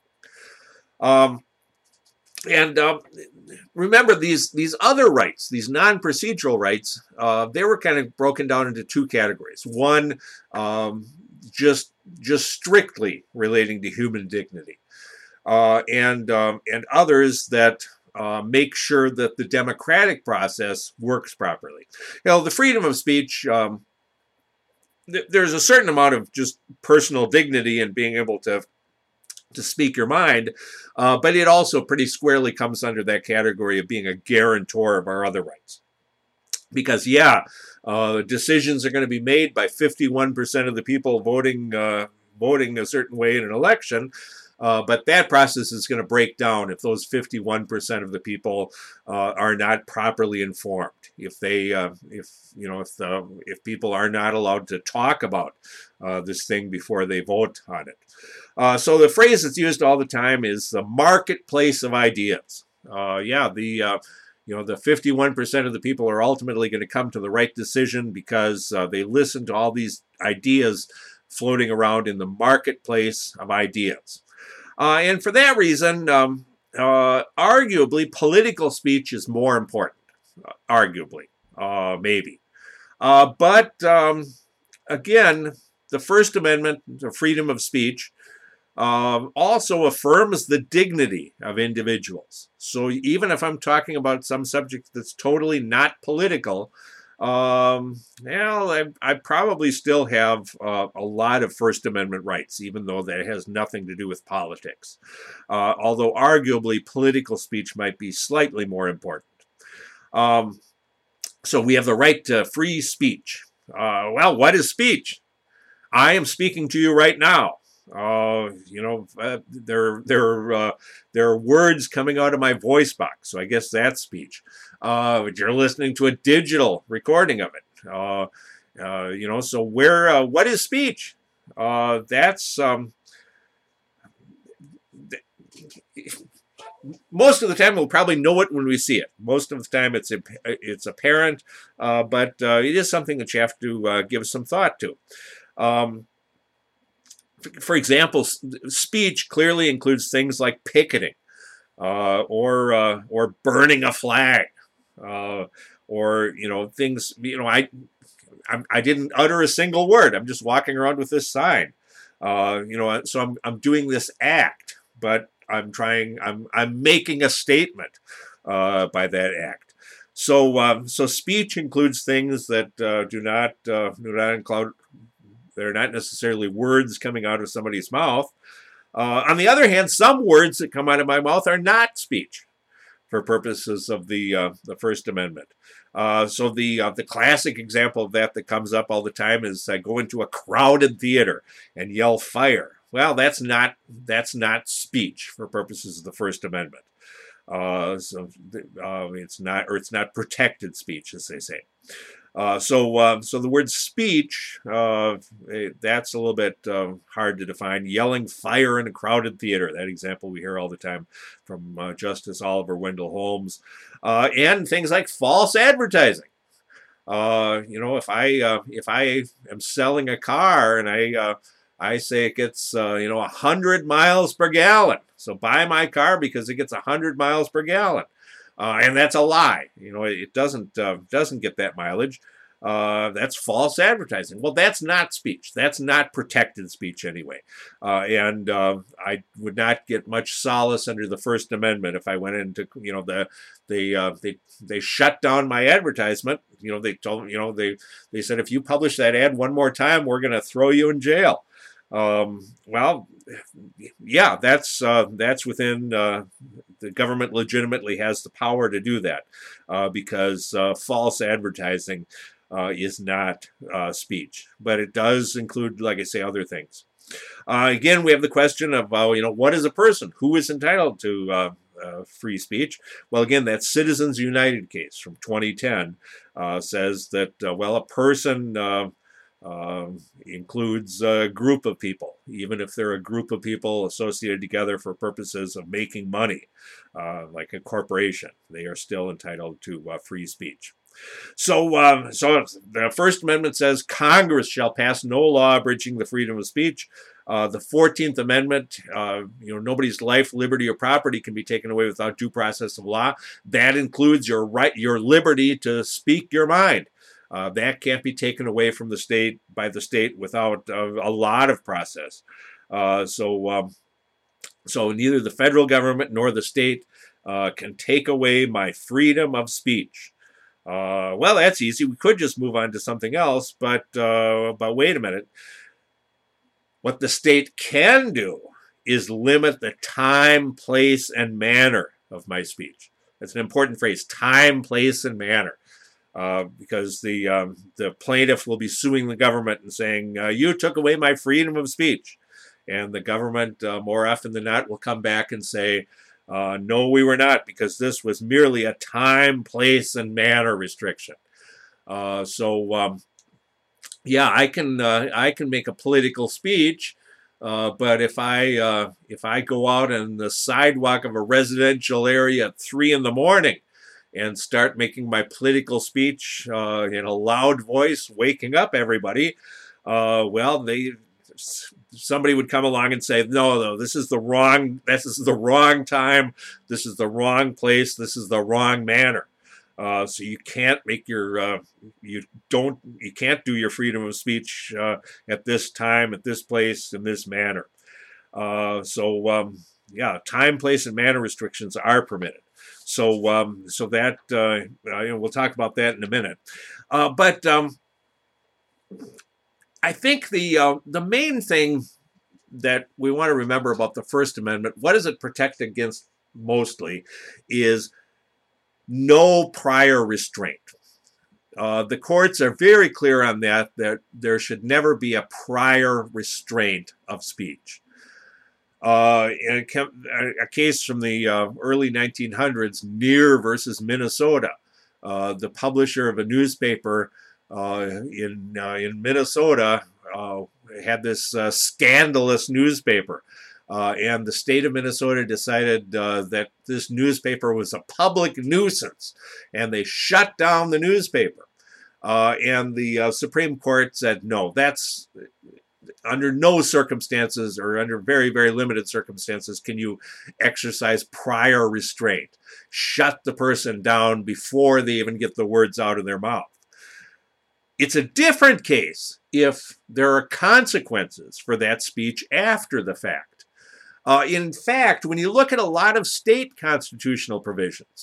Remember, these other rights, these non-procedural rights, they were kind of broken down into two categories. One, just strictly relating to human dignity, and others that make sure that the democratic process works properly. The freedom of speech, there's a certain amount of just personal dignity in being able to to speak your mind, but it also pretty squarely comes under that category of being a guarantor of our other rights. Because, yeah, decisions are going to be made by 51% of the people voting a certain way in an election, but that process is going to break down if those 51% of the people are not properly informed. If people are not allowed to talk about this thing before they vote on it. So the phrase that's used all the time is the marketplace of ideas. The 51% of the people are ultimately going to come to the right decision because they listen to all these ideas floating around in the marketplace of ideas. And for that reason, arguably, political speech is more important. Arguably, maybe. But again, the First Amendment, the freedom of speech, also affirms the dignity of individuals. So even if I'm talking about some subject that's totally not political, I probably still have a lot of First Amendment rights, even though that has nothing to do with politics. Although arguably political speech might be slightly more important. So we have the right to free speech. What is speech? I am speaking to you right now. There are words coming out of my voice box, so I guess that's speech. You're listening to a digital recording of it. So what is speech? Most of the time we'll probably know it when we see it. Most of the time it's apparent, but it is something that you have to give some thought to. For example, speech clearly includes things like picketing, or burning a flag, or things. I didn't utter a single word. I'm just walking around with this sign. So I'm doing this act, but I'm making a statement by that act. So speech includes things that do not include. They're not necessarily words coming out of somebody's mouth. On the other hand, some words that come out of my mouth are not speech for purposes of the First Amendment. So the classic example of that comes up all the time is I go into a crowded theater and yell fire. Well, that's not speech for purposes of the First Amendment. It's not protected speech, as they say. So the word speech, that's a little bit hard to define. Yelling fire in a crowded theater, that example we hear all the time from Justice Oliver Wendell Holmes, and things like false advertising. If I am selling a car and I say it gets 100 miles per gallon, so buy my car because it gets 100 miles per gallon. And that's a lie. It doesn't get that mileage. That's false advertising. Well, that's not speech. That's not protected speech anyway. And I would not get much solace under the First Amendment if I went into they shut down my advertisement. They told they said if you publish that ad one more time, we're going to throw you in jail. That's within. The government legitimately has the power to do that because false advertising is not speech, but it does include, like I say, other things. Again, we have the question of what is a person? Who is entitled to free speech? Well, again, that Citizens United case from 2010 says that a person includes a group of people, even if they're a group of people associated together for purposes of making money, like a corporation. They are still entitled to free speech. So the First Amendment says Congress shall pass no law abridging the freedom of speech. The 14th Amendment, nobody's life, liberty, or property can be taken away without due process of law. That includes your liberty to speak your mind. That can't be taken away from the state by the state without a lot of process. So neither the federal government nor the state can take away my freedom of speech. That's easy. We could just move on to something else, but wait a minute. What the state can do is limit the time, place, and manner of my speech. That's an important phrase: time, place, and manner. Because the plaintiff will be suing the government and saying, you took away my freedom of speech. And the government, more often than not, will come back and say, no, we were not, because this was merely a time, place, and manner restriction. Yeah, I can make a political speech, but if I go out on the sidewalk of a residential area at 3 in the morning and start making my political speech in a loud voice, waking up everybody, well, somebody would come along and say, no, this is the wrong time, this is the wrong place, this is the wrong manner. So you can't make your you can't do your freedom of speech at this time, at this place, in this manner. Yeah, time, place, and manner restrictions are permitted. So that we'll talk about that in a minute. But I think the main thing that we want to remember about the First Amendment, what does it protect against mostly, is no prior restraint. The courts are very clear on that there should never be a prior restraint of speech. In a case from the early 1900s, Neer versus Minnesota, the publisher of a newspaper in Minnesota had this scandalous newspaper. And the state of Minnesota decided that this newspaper was a public nuisance, and they shut down the newspaper. And the Supreme Court said, no, that's under no circumstances, or under very, very limited circumstances, can you exercise prior restraint. Shut the person down before they even get the words out of their mouth. It's a different case if there are consequences for that speech after the fact. In fact, when you look at a lot of state constitutional provisions,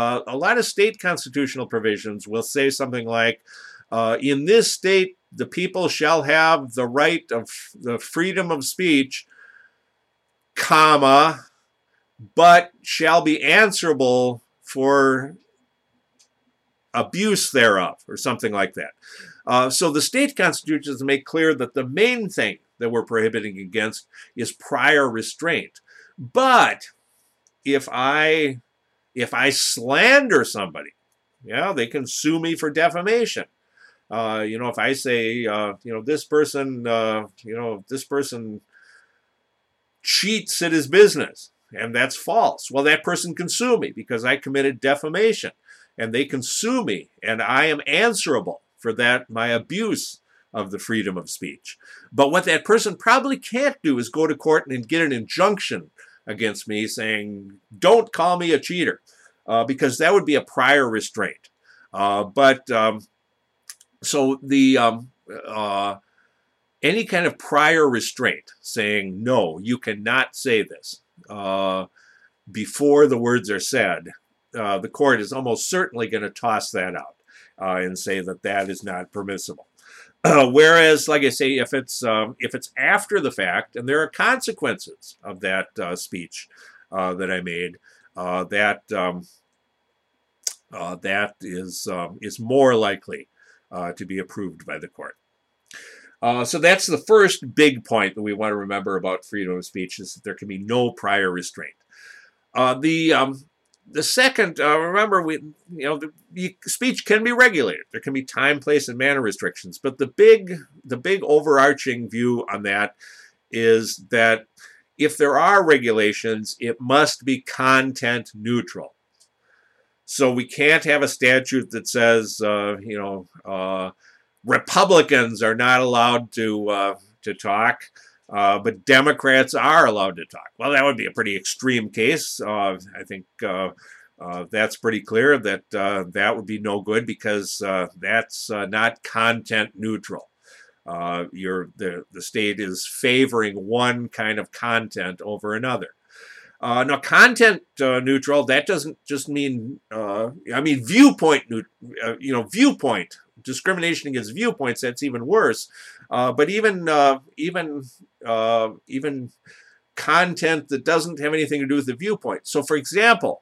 will say something like, in this state, the people shall have the right of the freedom of speech, comma, but shall be answerable for abuse thereof, or something like that. So the state constitutions make clear that the main thing that we're prohibiting against is prior restraint. But if I slander somebody, yeah, they can sue me for defamation. If I say, this person cheats at his business, and that's false. Well, that person can sue me because I committed defamation, and they can sue me, and I am answerable for that, my abuse of the freedom of speech. But what that person probably can't do is go to court and get an injunction against me saying, don't call me a cheater, because that would be a prior restraint. So any kind of prior restraint saying, no, you cannot say this before the words are said, the court is almost certainly going to toss that out and say that is not permissible. Whereas, like I say, if it's after the fact and there are consequences of that speech that I made, that is more likely to be approved by the court. So that's the first big point that we want to remember about freedom of speech, is that there can be no prior restraint. The second, remember, the speech can be regulated. There can be time, place, and manner restrictions. But the big overarching view on that is that if there are regulations, it must be content neutral. So we can't have a statute that says, Republicans are not allowed to talk, but Democrats are allowed to talk. Well, that would be a pretty extreme case. I think that's pretty clear that that would be no good, because that's not content neutral. The state is favoring one kind of content over another. Now, content neutral, that doesn't just mean, viewpoint, viewpoint. Discrimination against viewpoints, that's even worse. But even content that doesn't have anything to do with the viewpoint. So, for example,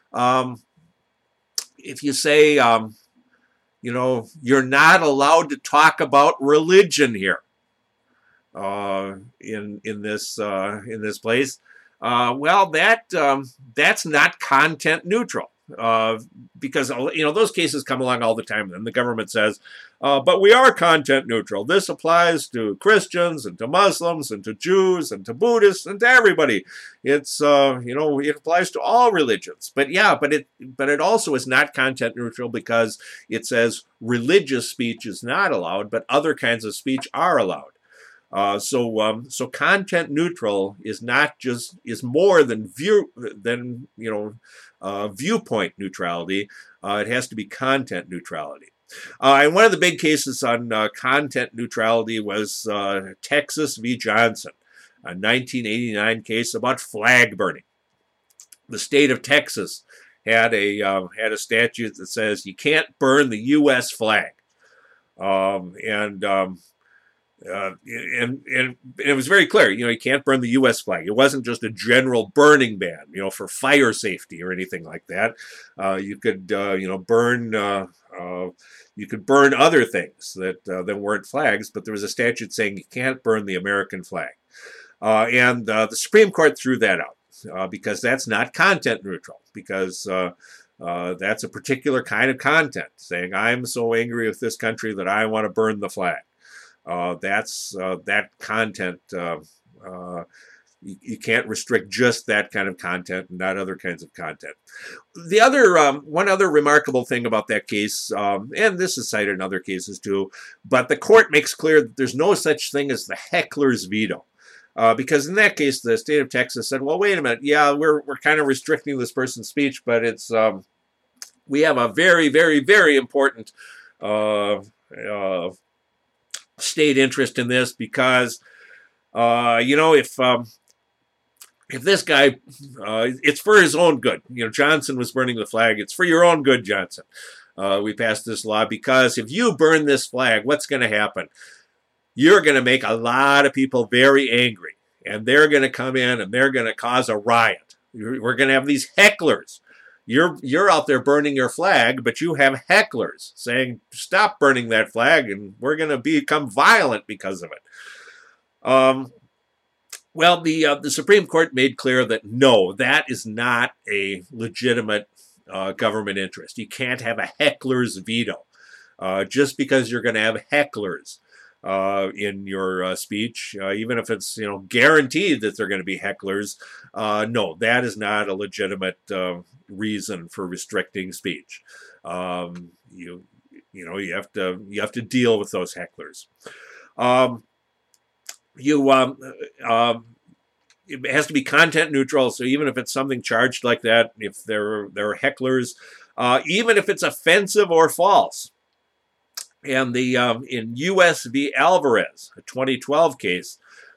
if you say, you're not allowed to talk about religion here in this place, well, that's not content neutral. Because those cases come along all the time, and the government says, but we are content neutral. This applies to Christians and to Muslims and to Jews and to Buddhists and to everybody. It's it applies to all religions. But it also is not content neutral because it says religious speech is not allowed, but other kinds of speech are allowed. So content neutral is more than viewpoint neutrality. It has to be content neutrality. And one of the big cases on content neutrality was Texas v. Johnson, a 1989 case about flag burning. The state of Texas had a statute that says you can't burn the U.S. flag, and it was very clear, you can't burn the U.S. flag. It wasn't just a general burning ban, for fire safety or anything like that. You could, you could burn other things that weren't flags, but there was a statute saying you can't burn the American flag. And the Supreme Court threw that out because that's not content neutral, because that's a particular kind of content, saying I'm so angry with this country that I want to burn the flag. That's that content. You can't restrict just that kind of content and not other kinds of content. The other one other remarkable thing about that case, and this is cited in other cases too, but the court makes clear that there's no such thing as the heckler's veto. Because in that case, the state of Texas said, well, wait a minute, yeah, we're kind of restricting this person's speech, but it's we have a very, very, very important state interest in this, because if this guy, it's for his own good. Johnson was burning the flag. It's for your own good, Johnson. We passed this law because if you burn this flag, what's going to happen? You're going to make a lot of people very angry, and they're going to come in and they're going to cause a riot. We're going to have these hecklers. You're out there burning your flag, but you have hecklers saying, stop burning that flag, and we're going to become violent because of it. Well, the Supreme Court made clear that no, that is not a legitimate government interest. You can't have a heckler's veto. Just because you're going to have hecklers in your speech, even if it's guaranteed that they're going to be hecklers, no, that is not a legitimate reason for restricting speech. You have to deal with those hecklers. It has to be content neutral. So even if it's something charged like that, if there are hecklers, even if it's offensive or false. And in U.S. v. Alvarez, a 2012 case,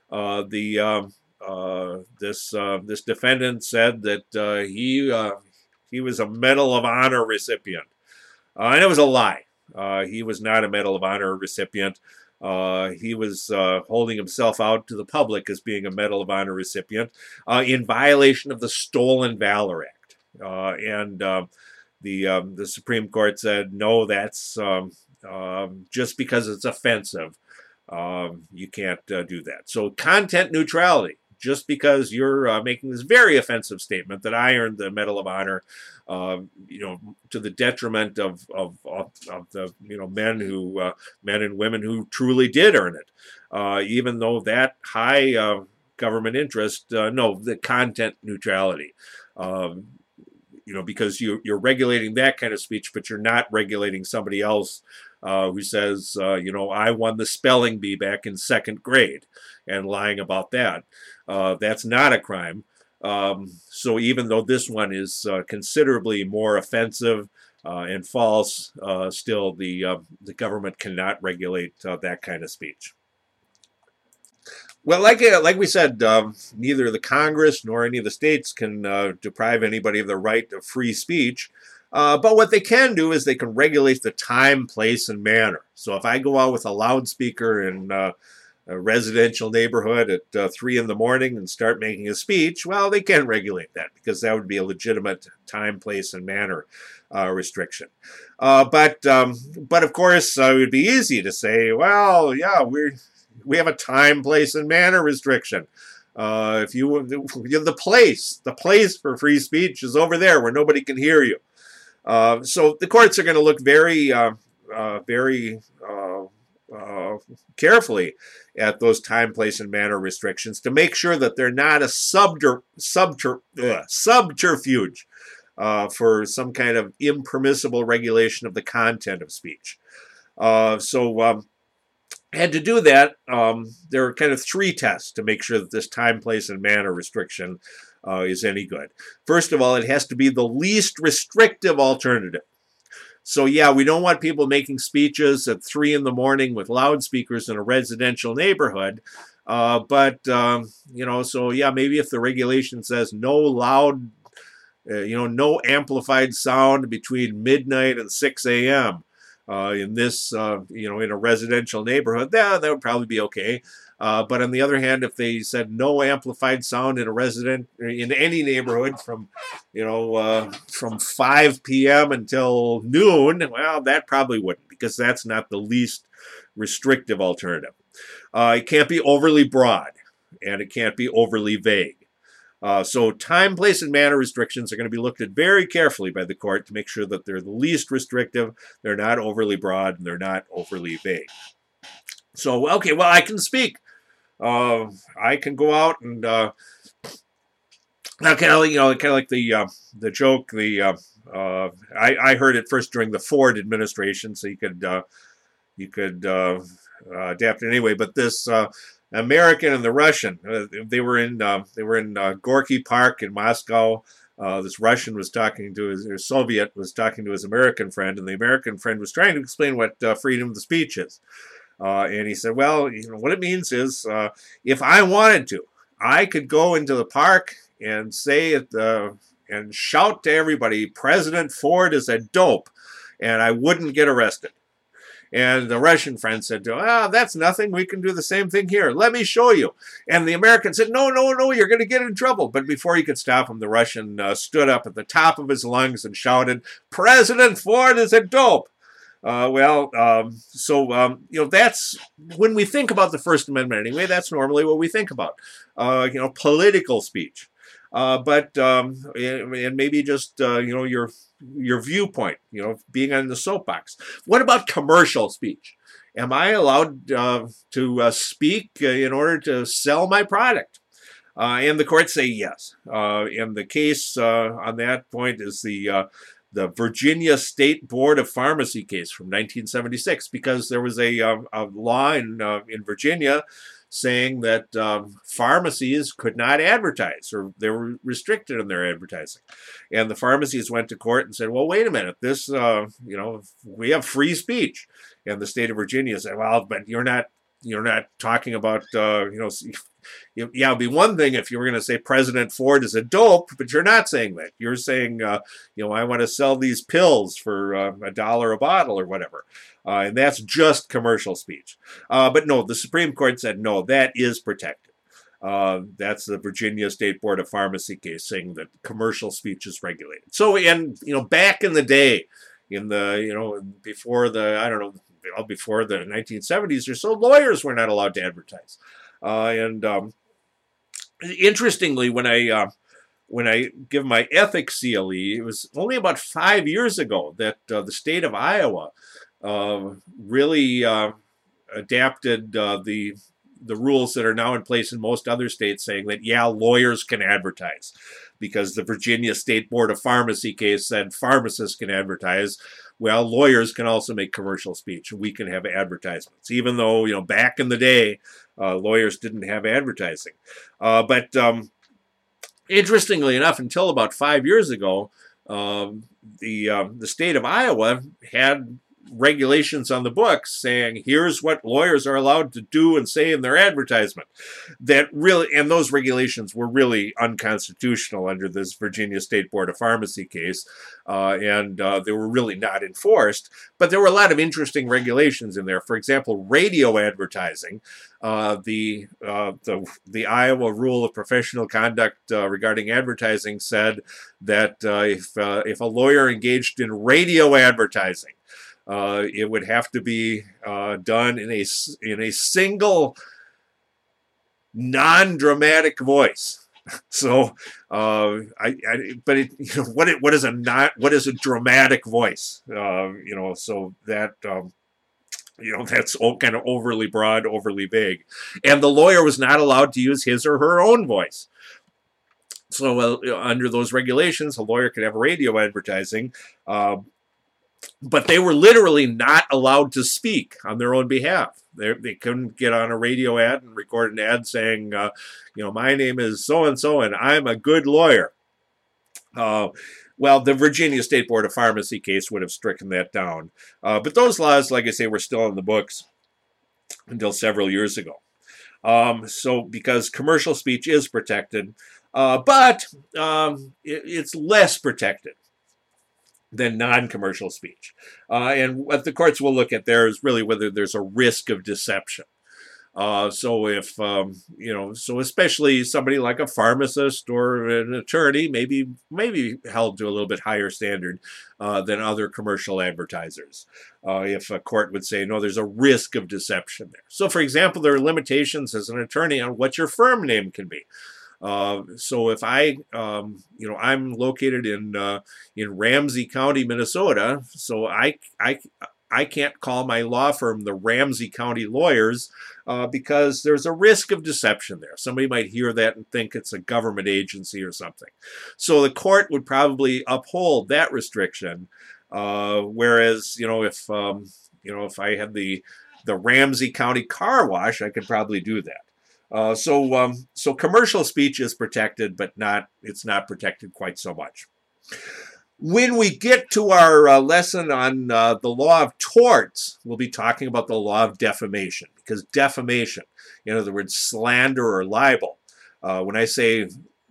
this defendant said that he was a Medal of Honor recipient, and it was a lie. He was not a Medal of Honor recipient. He was holding himself out to the public as being a Medal of Honor recipient in violation of the Stolen Valor Act, and the Supreme Court said no, that's just because it's offensive, you can't do that. So content neutrality. Just because you're making this very offensive statement that I earned the Medal of Honor, to the detriment of the men and women who truly did earn it, even though that high government interest, no, the content neutrality. Because you're regulating that kind of speech, but you're not regulating somebody else who says, I won the spelling bee back in second grade, and lying about that. That's not a crime. So even though this one is considerably more offensive and false, still the government cannot regulate that kind of speech. Well, like we said, neither the Congress nor any of the states can deprive anybody of the right of free speech. But what they can do is they can regulate the time, place, and manner. So if I go out with a loudspeaker and a residential neighborhood at 3 in the morning and start making a speech, well, they can regulate that because that would be a legitimate time, place, and manner restriction. But of course, it would be easy to say, well, yeah, we have a time, place, and manner restriction. If you the place for free speech is over there where nobody can hear you. So the courts are going to look very carefully at those time, place, and manner restrictions to make sure that they're not a subterfuge for some kind of impermissible regulation of the content of speech. And to do that, there are kind of 3 tests to make sure that this time, place, and manner restriction is any good. First of all, it has to be the least restrictive alternative. So yeah, we don't want people making speeches at 3 in the morning with loudspeakers in a residential neighborhood. So yeah, maybe if the regulation says no loud, no amplified sound between midnight and 6 a.m. In this, in a residential neighborhood, that would probably be okay. But on the other hand, if they said no amplified sound in any neighborhood from 5 p.m. until noon, well, that probably wouldn't, because that's not the least restrictive alternative. It can't be overly broad, and it can't be overly vague. So time, place, and manner restrictions are going to be looked at very carefully by the court to make sure that they're the least restrictive, they're not overly broad, and they're not overly vague. So, okay, well, I can speak. I can go out and kind of like the joke. I heard it first during the Ford administration, so you could adapt it anyway. But this American and the Russian, they were in Gorky Park in Moscow. This Russian was talking to his Soviet was talking to his American friend, and the American friend was trying to explain what freedom of speech is. And he said, well, what it means is if I wanted to, I could go into the park and say and shout to everybody, President Ford is a dope, and I wouldn't get arrested. And the Russian friend said to him, that's nothing. We can do the same thing here. Let me show you. And the American said, no, you're going to get in trouble. But before he could stop him, the Russian stood up at the top of his lungs and shouted, President Ford is a dope. That's when we think about the First Amendment anyway, that's normally what we think about, political speech. And maybe just, your viewpoint, being on the soapbox. What about commercial speech? Am I allowed to speak in order to sell my product? And the courts say yes. And the case on that point is the Virginia State Board of Pharmacy case from 1976, because there was a law in Virginia saying that pharmacies could not advertise, or they were restricted in their advertising. And the pharmacies went to court and said, well, wait a minute, this, we have free speech. And the state of Virginia said, well, but you're not talking about, it'd be one thing if you were going to say President Ford is a dope, but you're not saying that. You're saying, I want to sell these pills for $1 a bottle or whatever. And that's just commercial speech. But no, the Supreme Court said, no, that is protected. That's the Virginia State Board of Pharmacy case saying that commercial speech is regulated. So, and, back in the day, before the 1970s or so, lawyers were not allowed to advertise. Interestingly, when I give my ethics CLE, it was only about 5 years ago that the state of Iowa really adapted the rules that are now in place in most other states, saying that, yeah, lawyers can advertise, because the Virginia State Board of Pharmacy case said pharmacists can advertise. Well, lawyers can also make commercial speech. We can have advertisements, even though, back in the day, lawyers didn't have advertising. But interestingly enough, until about 5 years ago, the state of Iowa had regulations on the books saying here's what lawyers are allowed to do and say in their advertisement. That really, and those regulations were really unconstitutional under this Virginia State Board of Pharmacy case, and they were really not enforced. But there were a lot of interesting regulations in there. For example, radio advertising. The Iowa Rule of Professional Conduct regarding advertising said that if a lawyer engaged in radio advertising, it would have to be done in a single non-dramatic voice. So, but it, what is a dramatic voice? So that. That's kind of overly broad, overly vague. And the lawyer was not allowed to use his or her own voice. So under those regulations, a lawyer could have radio advertising, but they were literally not allowed to speak on their own behalf. They couldn't get on a radio ad and record an ad saying, my name is so-and-so and I'm a good lawyer. Well, the Virginia State Board of Pharmacy case would have stricken that down. But those laws, like I say, were still in the books until several years ago. So because commercial speech is protected, but it's less protected than non-commercial speech. And what the courts will look at there is really whether there's a risk of deception. So if, so especially somebody like a pharmacist or an attorney maybe held to a little bit higher standard than other commercial advertisers. If a court would say, no, there's a risk of deception there. So for example, there are limitations as an attorney on what your firm name can be. So if I'm located in Ramsey County, Minnesota, so I can't call my law firm the Ramsey County Lawyers because there's a risk of deception there. Somebody might hear that and think it's a government agency or something. So the court would probably uphold that restriction. Whereas, if I had the Ramsey County Car Wash, I could probably do that. So commercial speech is protected, but it's not protected quite so much. When we get to our lesson on the law of torts, we'll be talking about the law of defamation, because defamation, in other words, slander or libel, when I say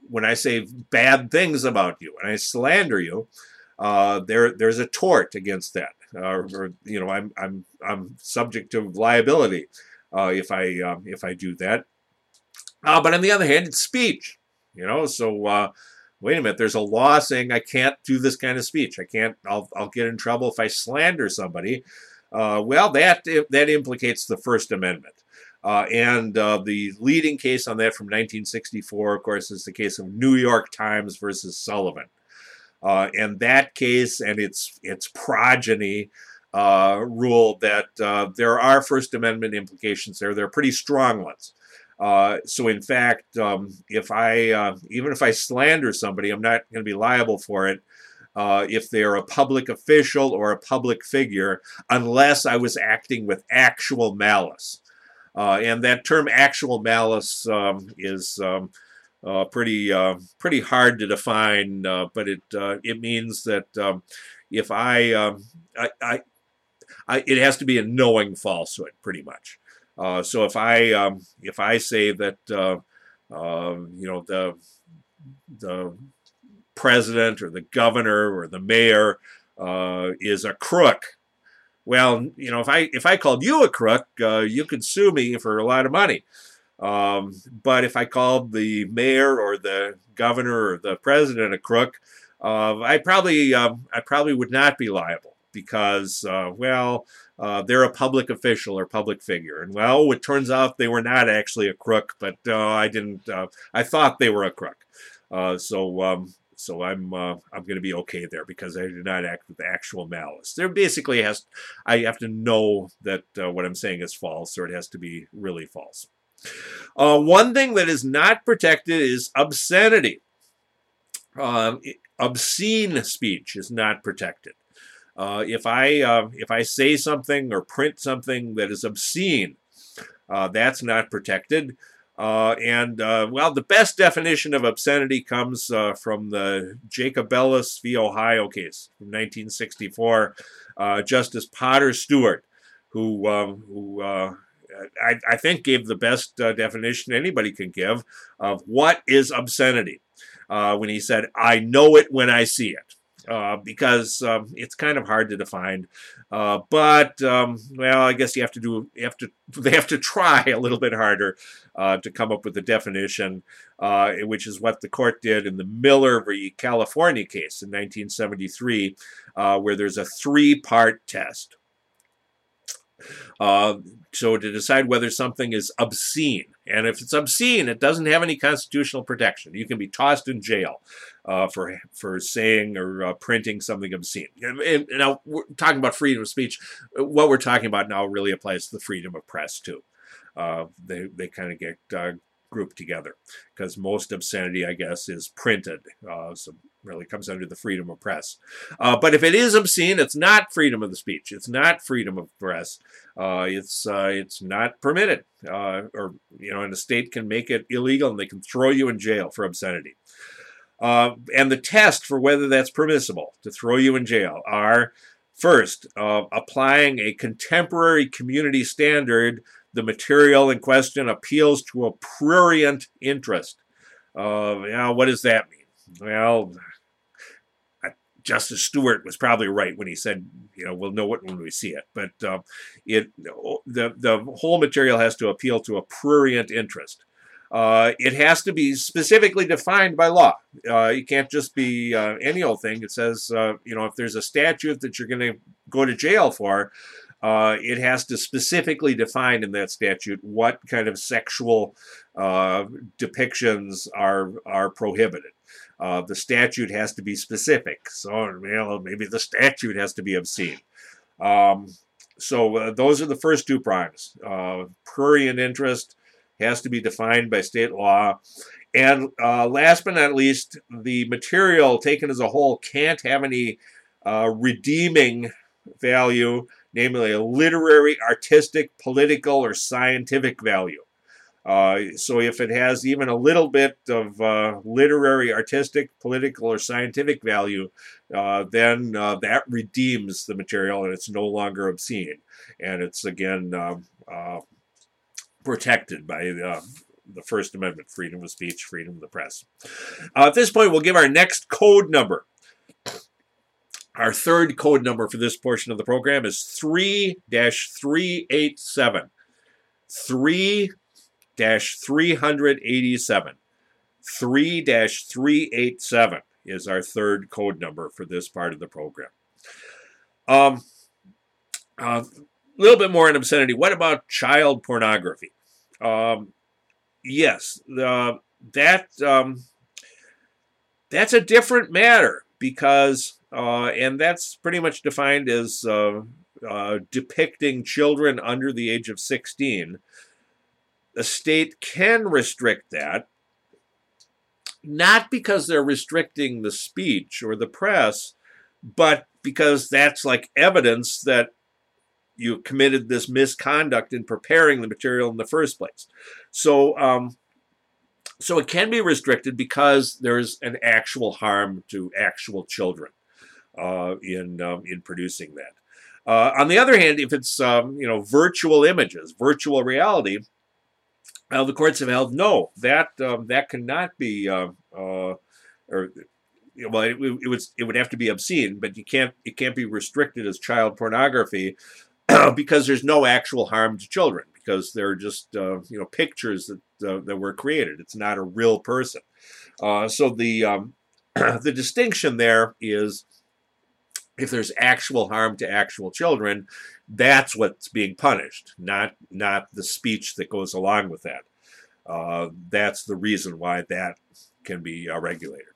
bad things about you and I slander you, there's a tort against that, I'm subject to liability if I do that. But on the other hand, it's speech, so. Wait a minute, there's a law saying I can't do this kind of speech. I'll get in trouble if I slander somebody. Well, that implicates the First Amendment. And the leading case on that from 1964, of course, is the case of New York Times versus Sullivan. And that case and its progeny ruled that there are First Amendment implications there. They're pretty strong ones. So in fact, even if I slander somebody, I'm not going to be liable for it if they're a public official or a public figure, unless I was acting with actual malice. And that term "actual malice" is pretty hard to define, but it means that if it has to be a knowing falsehood, pretty much. So if I say that the president or the governor or the mayor is a crook, well, if I called you a crook, you could sue me for a lot of money. But if I called the mayor or the governor or the president a crook, I probably would not be liable because they're a public official or public figure. And it turns out they were not actually a crook, but I thought they were a crook. So I'm going to be okay there because I did not act with actual malice. There basically I have to know that what I'm saying is false, or it has to be really false. One thing that is not protected is obscenity. Obscene speech is not protected. If I say something or print something that is obscene, that's not protected. Well, the best definition of obscenity comes from the Jacobellis v. Ohio case from 1964. Justice Potter Stewart, who I think gave the best definition anybody can give of what is obscenity when he said, "I know it when I see it." Because it's kind of hard to define, but well, I guess they have to try a little bit harder to come up with a definition, which is what the court did in the Miller v. California case in 1973, where there's a three-part test. So to decide whether something is obscene, and if it's obscene, it doesn't have any constitutional protection. You can be tossed in jail for saying or printing something obscene. And now we're talking about freedom of speech. What we're talking about now really applies to the freedom of press too. They kind of get grouped together because most obscenity, I guess, is printed. So really comes under the freedom of press. But if it is obscene, it's not freedom of the speech. It's not freedom of press. It's not permitted. And the state can make it illegal and they can throw you in jail for obscenity. And the test for whether that's permissible to throw you in jail are, first, applying a contemporary community standard. The material in question appeals to a prurient interest. What does that mean? Well, Justice Stewart was probably right when he said, we'll know it when we see it. But the whole material has to appeal to a prurient interest. It has to be specifically defined by law. It can't just be any old thing. It says, if there's a statute that you're going to go to jail for, it has to specifically define in that statute what kind of sexual depictions are prohibited. The statute has to be specific. So maybe the statute has to be obscene. So those are the first two prongs. Prurient interest has to be defined by state law. And last but not least, the material taken as a whole can't have any redeeming value, namely a literary, artistic, political, or scientific value. So if it has even a little bit of literary, artistic, political, or scientific value, then that redeems the material and it's no longer obscene. And it's, again, protected by the First Amendment, freedom of speech, freedom of the press. At this point, we'll give our next code number. Our third code number for this portion of the program is 3-387. 3-387. 3-387 is our third code number for this part of the program. A little bit more on obscenity. What about child pornography? Yes, that's a different matter because, and that's pretty much defined as depicting children under the age of 16. The state can restrict that, not because they're restricting the speech or the press, but because that's like evidence that you committed this misconduct in preparing the material in the first place. So it can be restricted because there's an actual harm to actual children in producing that. On the other hand, if it's virtual images, virtual reality, the courts have held no, that cannot be, it would have to be obscene, but it can't be restricted as child pornography because there's no actual harm to children because they're just pictures that were created. It's not a real person. So the the distinction there is if there's actual harm to actual children, that's what's being punished, not the speech that goes along with that. That's the reason why that can be regulated.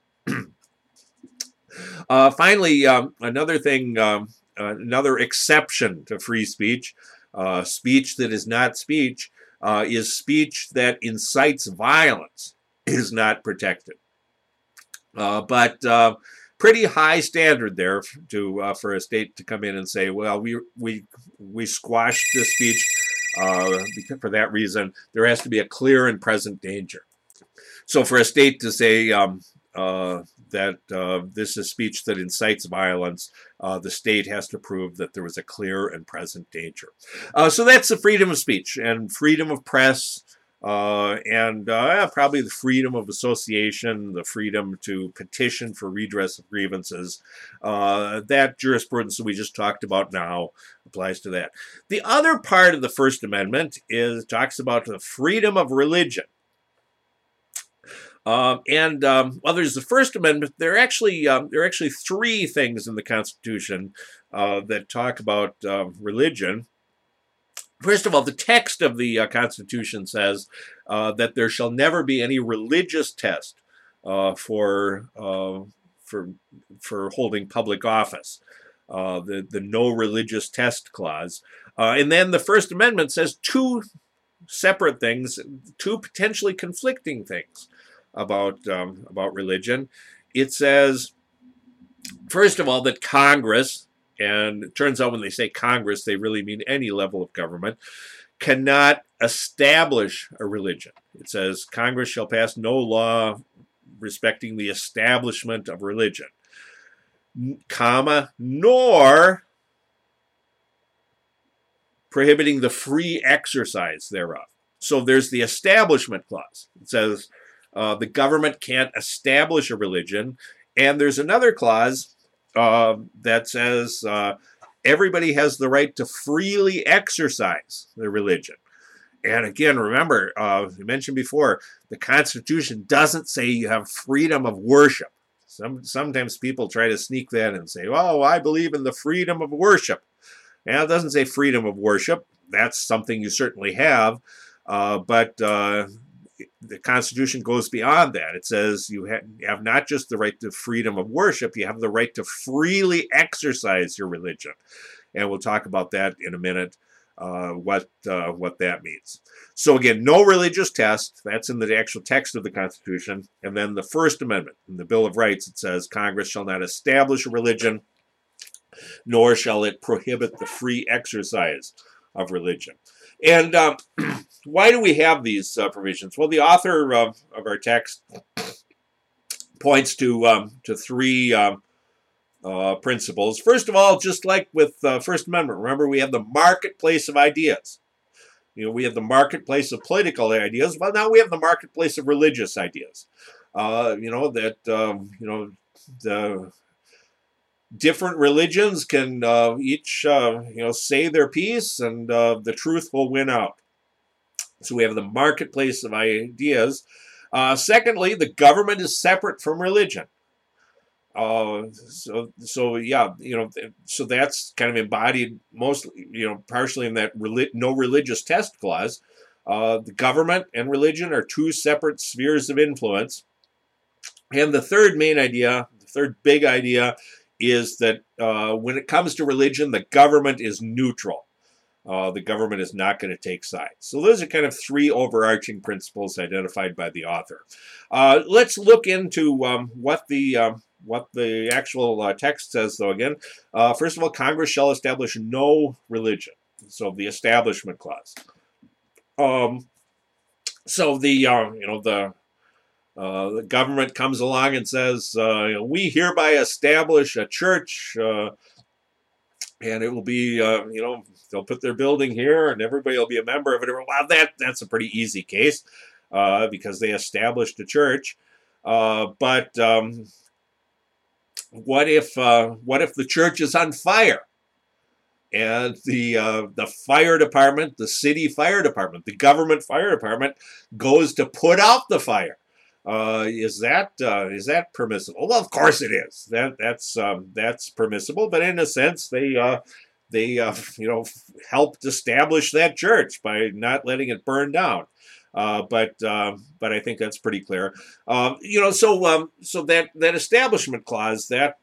Finally, another thing, another exception to free speech, speech that is not speech, is speech that incites violence is not protected. But pretty high standard there for a state to come in and say, well, we squashed this speech For that reason, there has to be a clear and present danger. So for a state to say that this is speech that incites violence, the state has to prove that there was a clear and present danger. So that's the freedom of speech and freedom of press, and probably the freedom of association, the freedom to petition for redress of grievances. That jurisprudence that we just talked about now applies to that. The other part of the First Amendment talks about the freedom of religion. Well, there's the First Amendment. There are actually three things in the Constitution that talk about religion. First of all, the text of the Constitution says that there shall never be any religious test for holding public office. The no religious test clause, and then the First Amendment says two separate things, two potentially conflicting things about religion. It says, first of all, that Congress, and it turns out when they say Congress, they really mean any level of government, cannot establish a religion. It says Congress shall pass no law respecting the establishment of religion, comma, nor prohibiting the free exercise thereof. So there's the establishment clause. It says the government can't establish a religion. And there's another clause that says everybody has the right to freely exercise their religion. And again, remember, we mentioned before, the Constitution doesn't say you have freedom of worship. Sometimes people try to sneak that and say, oh, I believe in the freedom of worship. And it doesn't say freedom of worship. That's something you certainly have. But the Constitution goes beyond that. It says you have not just the right to freedom of worship, you have the right to freely exercise your religion. And we'll talk about that in a minute, what that means. So again, no religious test. That's in the actual text of the Constitution. And then the First Amendment, in the Bill of Rights, it says Congress shall not establish a religion, nor shall it prohibit the free exercise of religion. And why do we have these provisions? Well, the author of our text points to three principles. First of all, just like with the First Amendment, remember we have the marketplace of ideas. We have the marketplace of political ideas. Well, now we have the marketplace of religious ideas. The different religions can each say their piece, and the truth will win out. So we have the marketplace of ideas. Secondly, the government is separate from religion. So that's kind of embodied mostly, partially in that no religious test clause. The government and religion are two separate spheres of influence. And the third main idea, the third big idea, is that when it comes to religion, the government is neutral. The government is not going to take sides. So those are kind of three overarching principles identified by the author. Let's look into what the actual text says, though, again. First of all, Congress shall establish no religion. So the Establishment Clause. So the government comes along and says, we hereby establish a church, and it will be, they'll put their building here, and everybody will be a member of it. Well, that's a pretty easy case because they established a church. But what if the church is on fire? And the fire department, the city fire department, the government fire department goes to put out the fire. Is that permissible? Well, of course it is. That's permissible, but in a sense, they helped establish that church by not letting it burn down. But I think that's pretty clear. So that Establishment Clause,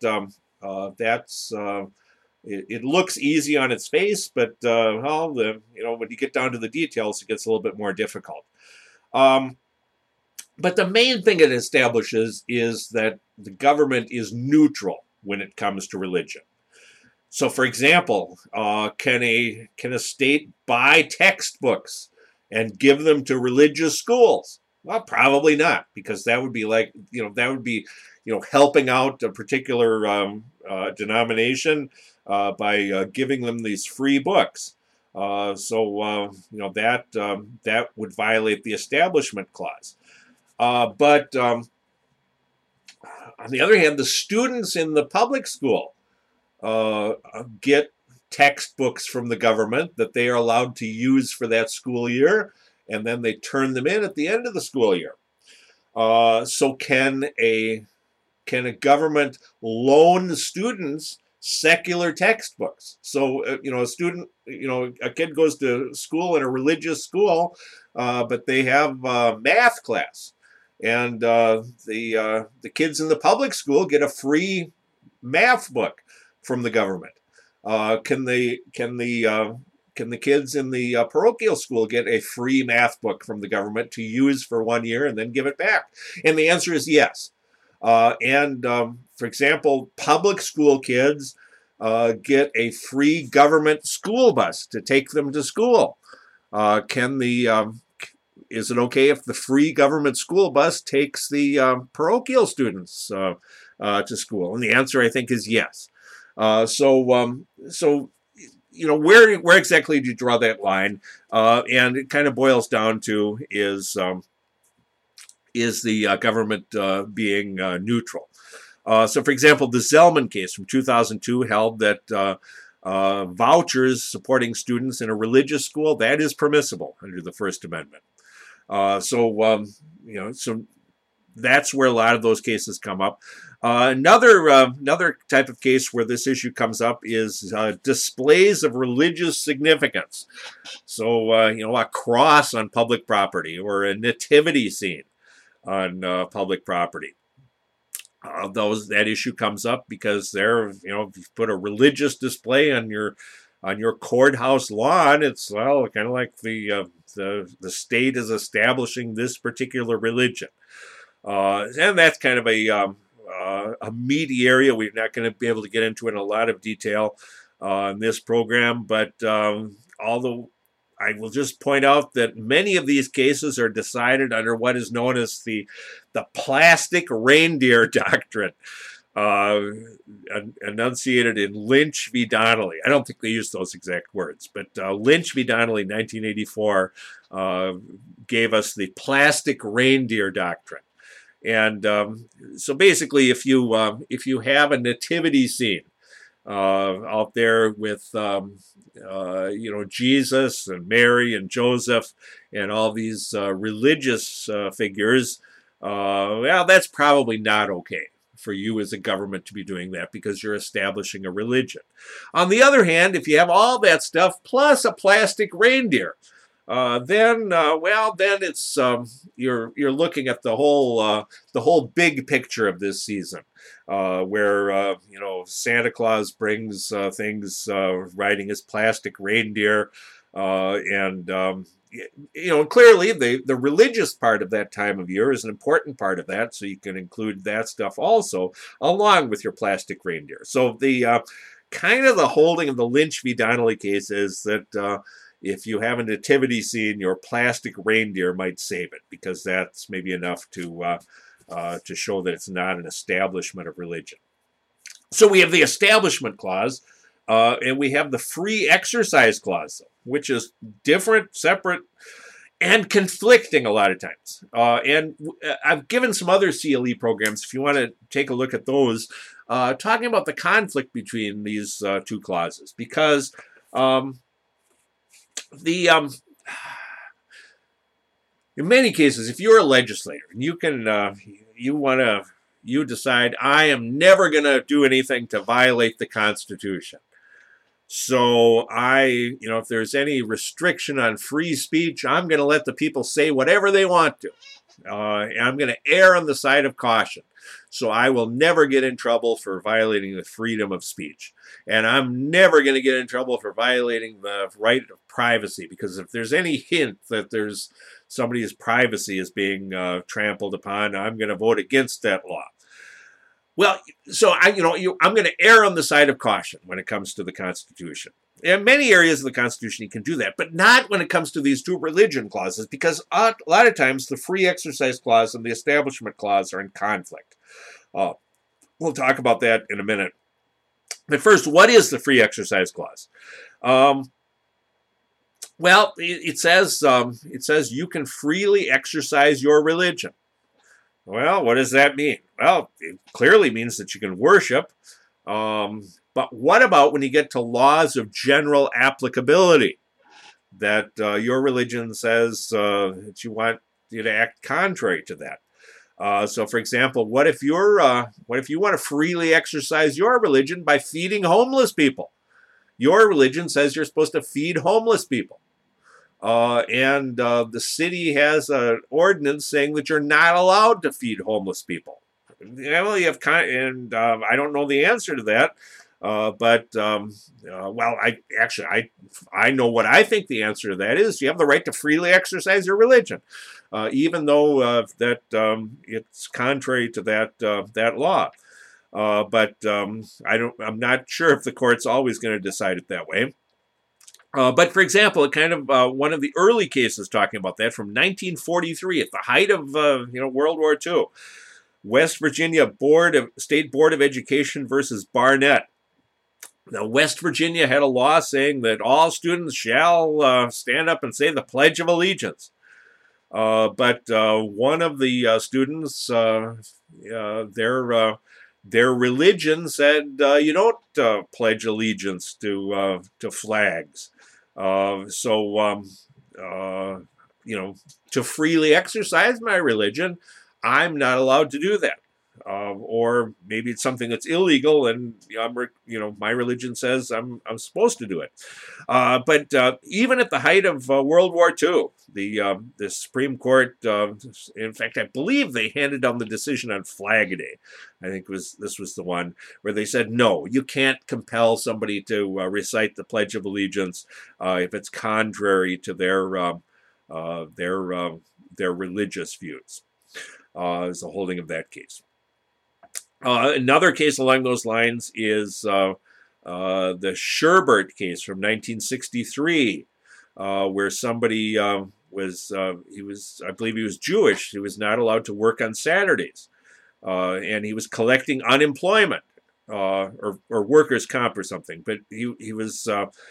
it looks easy on its face, but when you get down to the details, it gets a little bit more difficult. But the main thing it establishes is that the government is neutral when it comes to religion. So, for example, can a state buy textbooks and give them to religious schools? Well, probably not, because that would be like, that would be, helping out a particular denomination by giving them these free books. That would violate the Establishment Clause. But on the other hand, the students in the public school get textbooks from the government that they are allowed to use for that school year, and then they turn them in at the end of the school year. So can a government loan students secular textbooks? So a kid goes to school in a religious school, but they have math class, and the kids in the public school get a free math book from the government. Can the kids in the parochial school get a free math book from the government to use for 1 year and then give it back? And the answer is yes. For example, public school kids get a free government school bus to take them to school. Is it okay if the free government school bus takes the parochial students to school? And the answer, I think, is yes. Where exactly do you draw that line? And it kind of boils down to is the government being neutral? So, for example, the Zellman case from 2002 held that vouchers supporting students in a religious school, that is permissible under the First Amendment. So that's where a lot of those cases come up. Another type of case where this issue comes up is displays of religious significance. So, a cross on public property or a nativity scene on public property. That issue comes up because if you put a religious display on your courthouse lawn, it's kind of like the state is establishing this particular religion, and that's kind of a meaty area. We're not going to be able to get into in a lot of detail in this program, but although I will just point out that many of these cases are decided under what is known as the plastic reindeer doctrine, enunciated in Lynch v. Donnelly. I don't think they used those exact words, but Lynch v. Donnelly, 1984, gave us the plastic reindeer doctrine. And so basically, if you have a nativity scene out there with Jesus and Mary and Joseph and all these religious figures, that's probably not okay for you as a government to be doing that, because you're establishing a religion. On the other hand, if you have all that stuff plus a plastic reindeer, then it's you're looking at the whole big picture of this season, where Santa Claus brings things riding his plastic reindeer, and clearly the religious part of that time of year is an important part of that, so you can include that stuff also along with your plastic reindeer. So the kind of the holding of the Lynch v. Donnelly case is that if you have a nativity scene, your plastic reindeer might save it, because that's maybe enough to show that it's not an establishment of religion. So we have the Establishment Clause, and we have the Free Exercise Clause, which is different, separate, and conflicting a lot of times. And I've given some other CLE programs, if you want to take a look at those, talking about the conflict between these two clauses, because in many cases, if you're a legislator and you decide, I am never going to do anything to violate the Constitution. So if there's any restriction on free speech, I'm going to let the people say whatever they want to. And I'm going to err on the side of caution. So I will never get in trouble for violating the freedom of speech. And I'm never going to get in trouble for violating the right of privacy, because if there's any hint that there's somebody's privacy is being trampled upon, I'm going to vote against that law. Well, so I'm going to err on the side of caution when it comes to the Constitution. In many areas of the Constitution, you can do that, but not when it comes to these two religion clauses, because a lot of times the free exercise clause and the establishment clause are in conflict. Uh, we'll talk about that in a minute. But first, what is the free exercise clause? Well, it says you can freely exercise your religion. Well, what does that mean? Well, it clearly means that you can worship. But what about when you get to laws of general applicability? That your religion says that you want you to act contrary to that. So, for example, what if you want to freely exercise your religion by feeding homeless people? Your religion says you're supposed to feed homeless people. And the city has an ordinance saying that you're not allowed to feed homeless people. Well, I don't know the answer to that, but I know what I think the answer to that is. You have the right to freely exercise your religion, even though it's contrary to that law. But I'm not sure if the court's always going to decide it that way. But for example, one of the early cases talking about that from 1943, at the height of World War II, West Virginia State Board of Education versus Barnett. Now, West Virginia had a law saying that all students shall stand up and say the Pledge of Allegiance. But one of the students, their religion said you don't pledge allegiance to flags. To freely exercise my religion, I'm not allowed to do that. Or maybe it's something that's illegal, and my religion says I'm supposed to do it. But even at the height of World War II, the Supreme Court, in fact, I believe they handed down the decision on Flag Day. I think this was the one where they said, no, you can't compel somebody to recite the Pledge of Allegiance if it's contrary to their religious views. Is the holding of that case. Another case along those lines is the Sherbert case from 1963, where somebody I believe he was Jewish. He was not allowed to work on Saturdays, and he was collecting unemployment or workers' comp or something. But he was.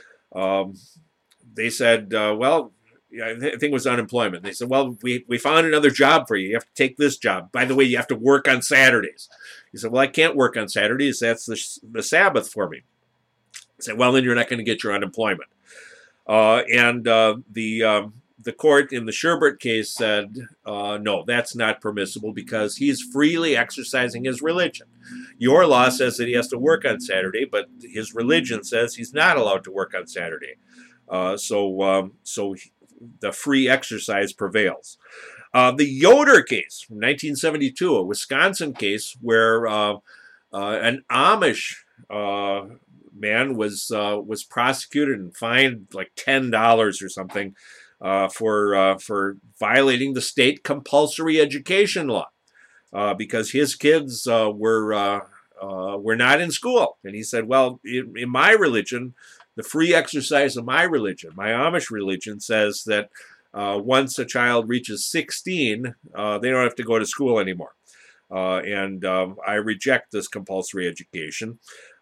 They said, well. I think it was unemployment. They said, well, we found another job for you. You have to take this job. By the way, you have to work on Saturdays. He said, well, I can't work on Saturdays. That's the Sabbath for me. I said, well, then you're not going to get your unemployment. And the court in the Sherbert case said, no, that's not permissible because he's freely exercising his religion. Your law says that he has to work on Saturday, but his religion says he's not allowed to work on Saturday. So the free exercise prevails. The Yoder case from 1972, a Wisconsin case where an Amish man was prosecuted and fined like $10 or something for violating the state compulsory education law because his kids were not in school. And he said, well, in my religion, the free exercise of my religion, my Amish religion, says that once a child reaches 16, they don't have to go to school anymore. And I reject this compulsory education.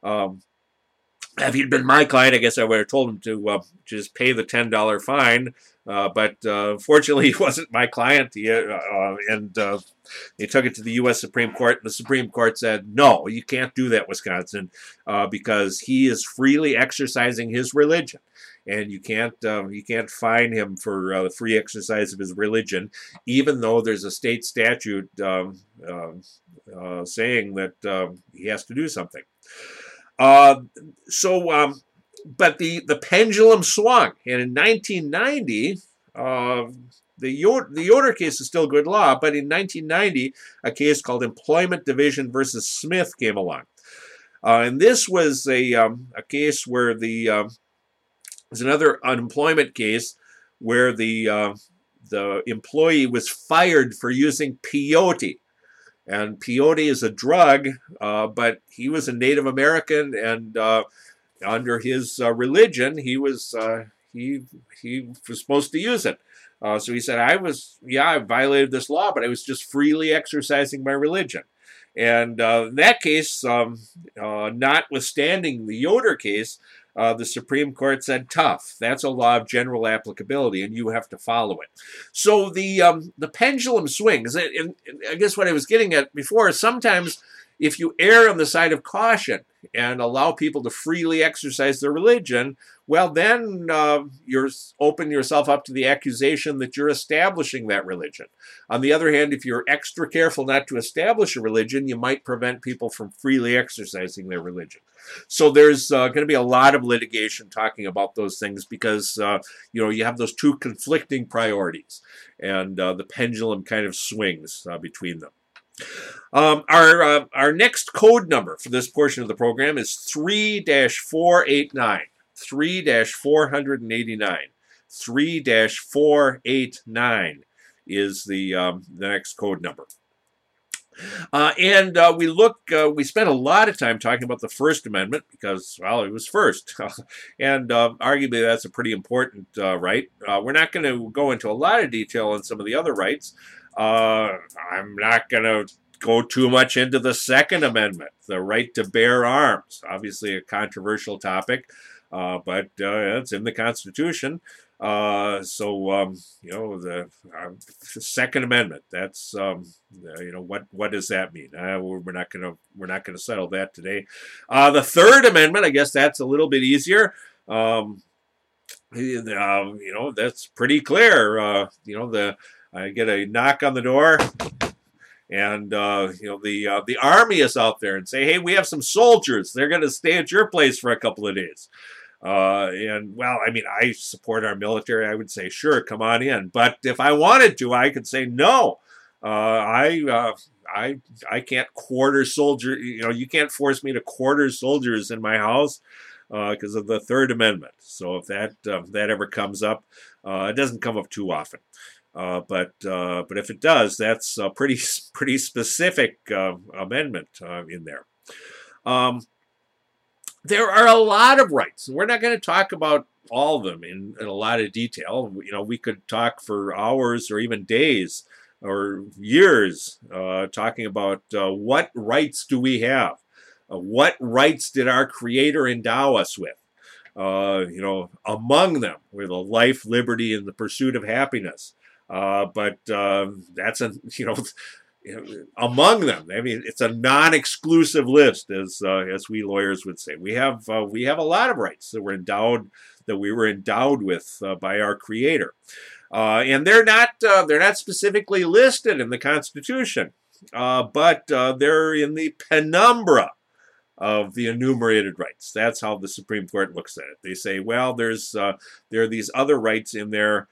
If he'd been my client, I guess I would have told him to just pay the $10 fine. But fortunately, he wasn't my client. He took it to the U.S. Supreme Court, and the Supreme Court said, no, you can't do that, Wisconsin, because he is freely exercising his religion. And you can't fine him for the free exercise of his religion, even though there's a state statute saying that he has to do something. But the pendulum swung, and in 1990, the Yoder case is still good law, but in 1990, a case called Employment Division versus Smith came along, and this was a case where was another unemployment case where the employee was fired for using peyote. And peyote is a drug, but he was a Native American, and under his religion, he he was supposed to use it. So he said, I violated this law, but I was just freely exercising my religion. And in that case, notwithstanding the Yoder case, the Supreme Court said, tough. That's a law of general applicability, and you have to follow it. So the pendulum swings. And I guess what I was getting at before is sometimes if you err on the side of caution and allow people to freely exercise their religion, well, then you're open yourself up to the accusation that you're establishing that religion. On the other hand, if you're extra careful not to establish a religion, you might prevent people from freely exercising their religion. So there's going to be a lot of litigation talking about those things because you have those two conflicting priorities, and the pendulum kind of swings between them. Our next code number for this portion of the program is 3-489. 3-489. 3-489 is the next code number. We spent a lot of time talking about the First Amendment because, well, it was first. And arguably that's a pretty important right. We're not going to go into a lot of detail on some of the other rights. I'm not going to go too much into the Second Amendment, the right to bear arms. Obviously a controversial topic, but it's in the Constitution. The Second Amendment. That's what does that mean? We're not gonna settle that today. The Third Amendment. I guess that's a little bit easier. That's pretty clear. I get a knock on the door, and the army is out there and say, hey, we have some soldiers. They're going to stay at your place for a couple of days. I support our military. I would say, sure, come on in. But if I wanted to, I could say, no, I can't quarter soldiers. You can't force me to quarter soldiers in my house because of the Third Amendment. So if that ever comes up, it doesn't come up too often. But if it does, that's a pretty specific amendment in there. There are a lot of rights. We're not going to talk about all of them in a lot of detail. We could talk for hours or even days or years talking about what rights do we have? What rights did our Creator endow us with? Among them were the life, liberty, and the pursuit of happiness. But that's among them. I mean, it's a non-exclusive list, as we lawyers would say. We have a lot of rights that we were endowed with by our Creator, and they're not specifically listed in the Constitution, but they're in the penumbra of the enumerated rights. That's how the Supreme Court looks at it. They say, well, there are these other rights in there.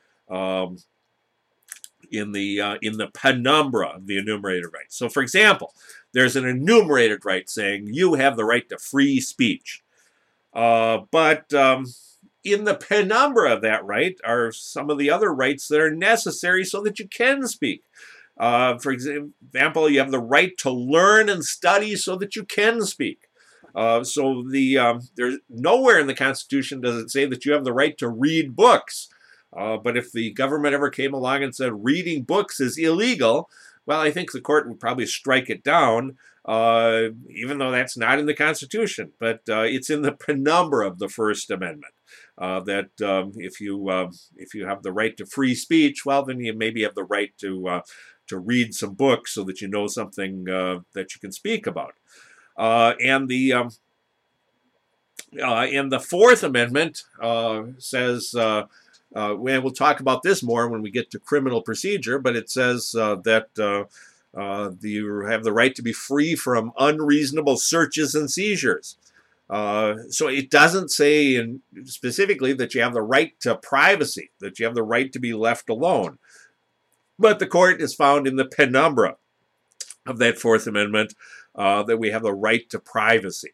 In the penumbra of the enumerated rights. So, for example, there's an enumerated right saying you have the right to free speech. But in the penumbra of that right are some of the other rights that are necessary so that you can speak. For example, you have the right to learn and study so that you can speak. There's nowhere in the Constitution does it say that you have the right to read books. But if the government ever came along and said reading books is illegal, well, I think the court would probably strike it down, even though that's not in the Constitution. But it's in the penumbra of the First Amendment that if you have the right to free speech, well, then you maybe have the right to read some books so that you know something that you can speak about. And the Fourth Amendment says. We'll talk about this more when we get to criminal procedure, but it says that you have the right to be free from unreasonable searches and seizures. So it doesn't say specifically that you have the right to privacy, that you have the right to be left alone. But the court has found in the penumbra of that Fourth Amendment that we have the right to privacy.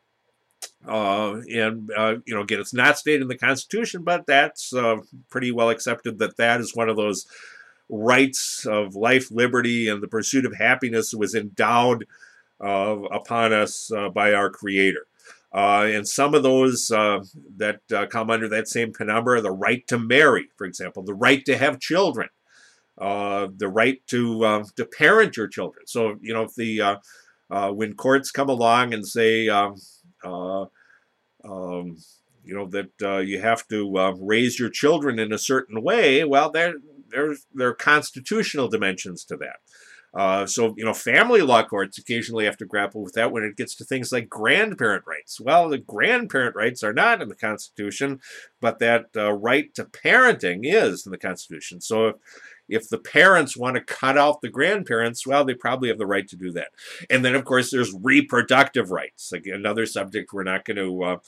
Again, it's not stated in the Constitution, but that's pretty well accepted that is one of those rights of life, liberty, and the pursuit of happiness was endowed upon us by our Creator. And some of those that come under that same penumbra, the right to marry, for example, the right to have children, the right to parent your children. So, if the when courts come along and say, that you have to raise your children in a certain way, well, there are constitutional dimensions to that. So, family law courts occasionally have to grapple with that when it gets to things like grandparent rights. Well, the grandparent rights are not in the Constitution, but that right to parenting is in the Constitution. So if the parents want to cut out the grandparents, well, they probably have the right to do that. And then, of course, there's reproductive rights. Again, another subject we're not going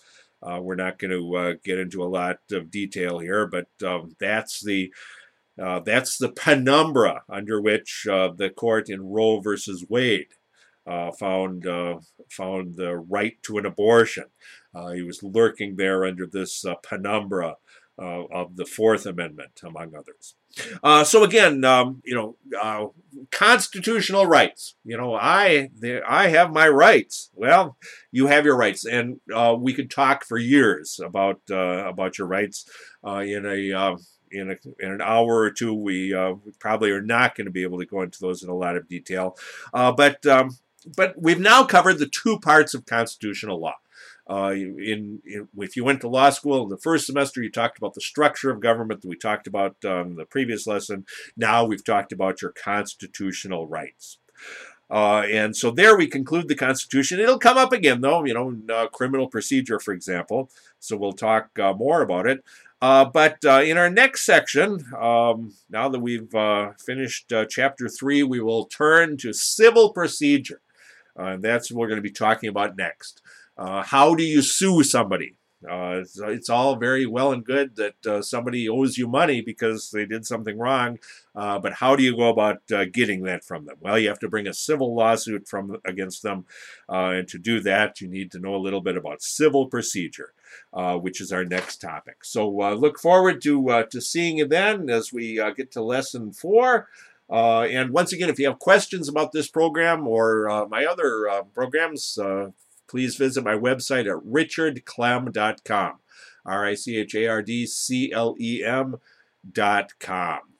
to get into a lot of detail here, but that's the penumbra under which the court in Roe versus Wade found the right to an abortion. He was lurking there under this penumbra of the Fourth Amendment, among others. So again, constitutional rights. I have my rights. Well, you have your rights, and we could talk for years about your rights in an hour or two. We probably are not going to be able to go into those in a lot of detail, but we've now covered the two parts of constitutional law. If you went to law school in the first semester, you talked about the structure of government that we talked about in the previous lesson. Now we've talked about your constitutional rights. And so there we conclude the Constitution. It'll come up again, though, in criminal procedure, for example. So we'll talk more about it. But in our next section, now that we've finished Chapter 3, we will turn to civil procedure. And that's what we're going to be talking about next. How do you sue somebody? It's all very well and good that somebody owes you money because they did something wrong, but how do you go about getting that from them? Well, you have to bring a civil lawsuit against them, and to do that, you need to know a little bit about civil procedure, which is our next topic. So look forward to seeing you then as we get to Lesson 4. And once again, if you have questions about this program or my other programs, please visit my website at richardclem.com, RICHARDCLEM.com.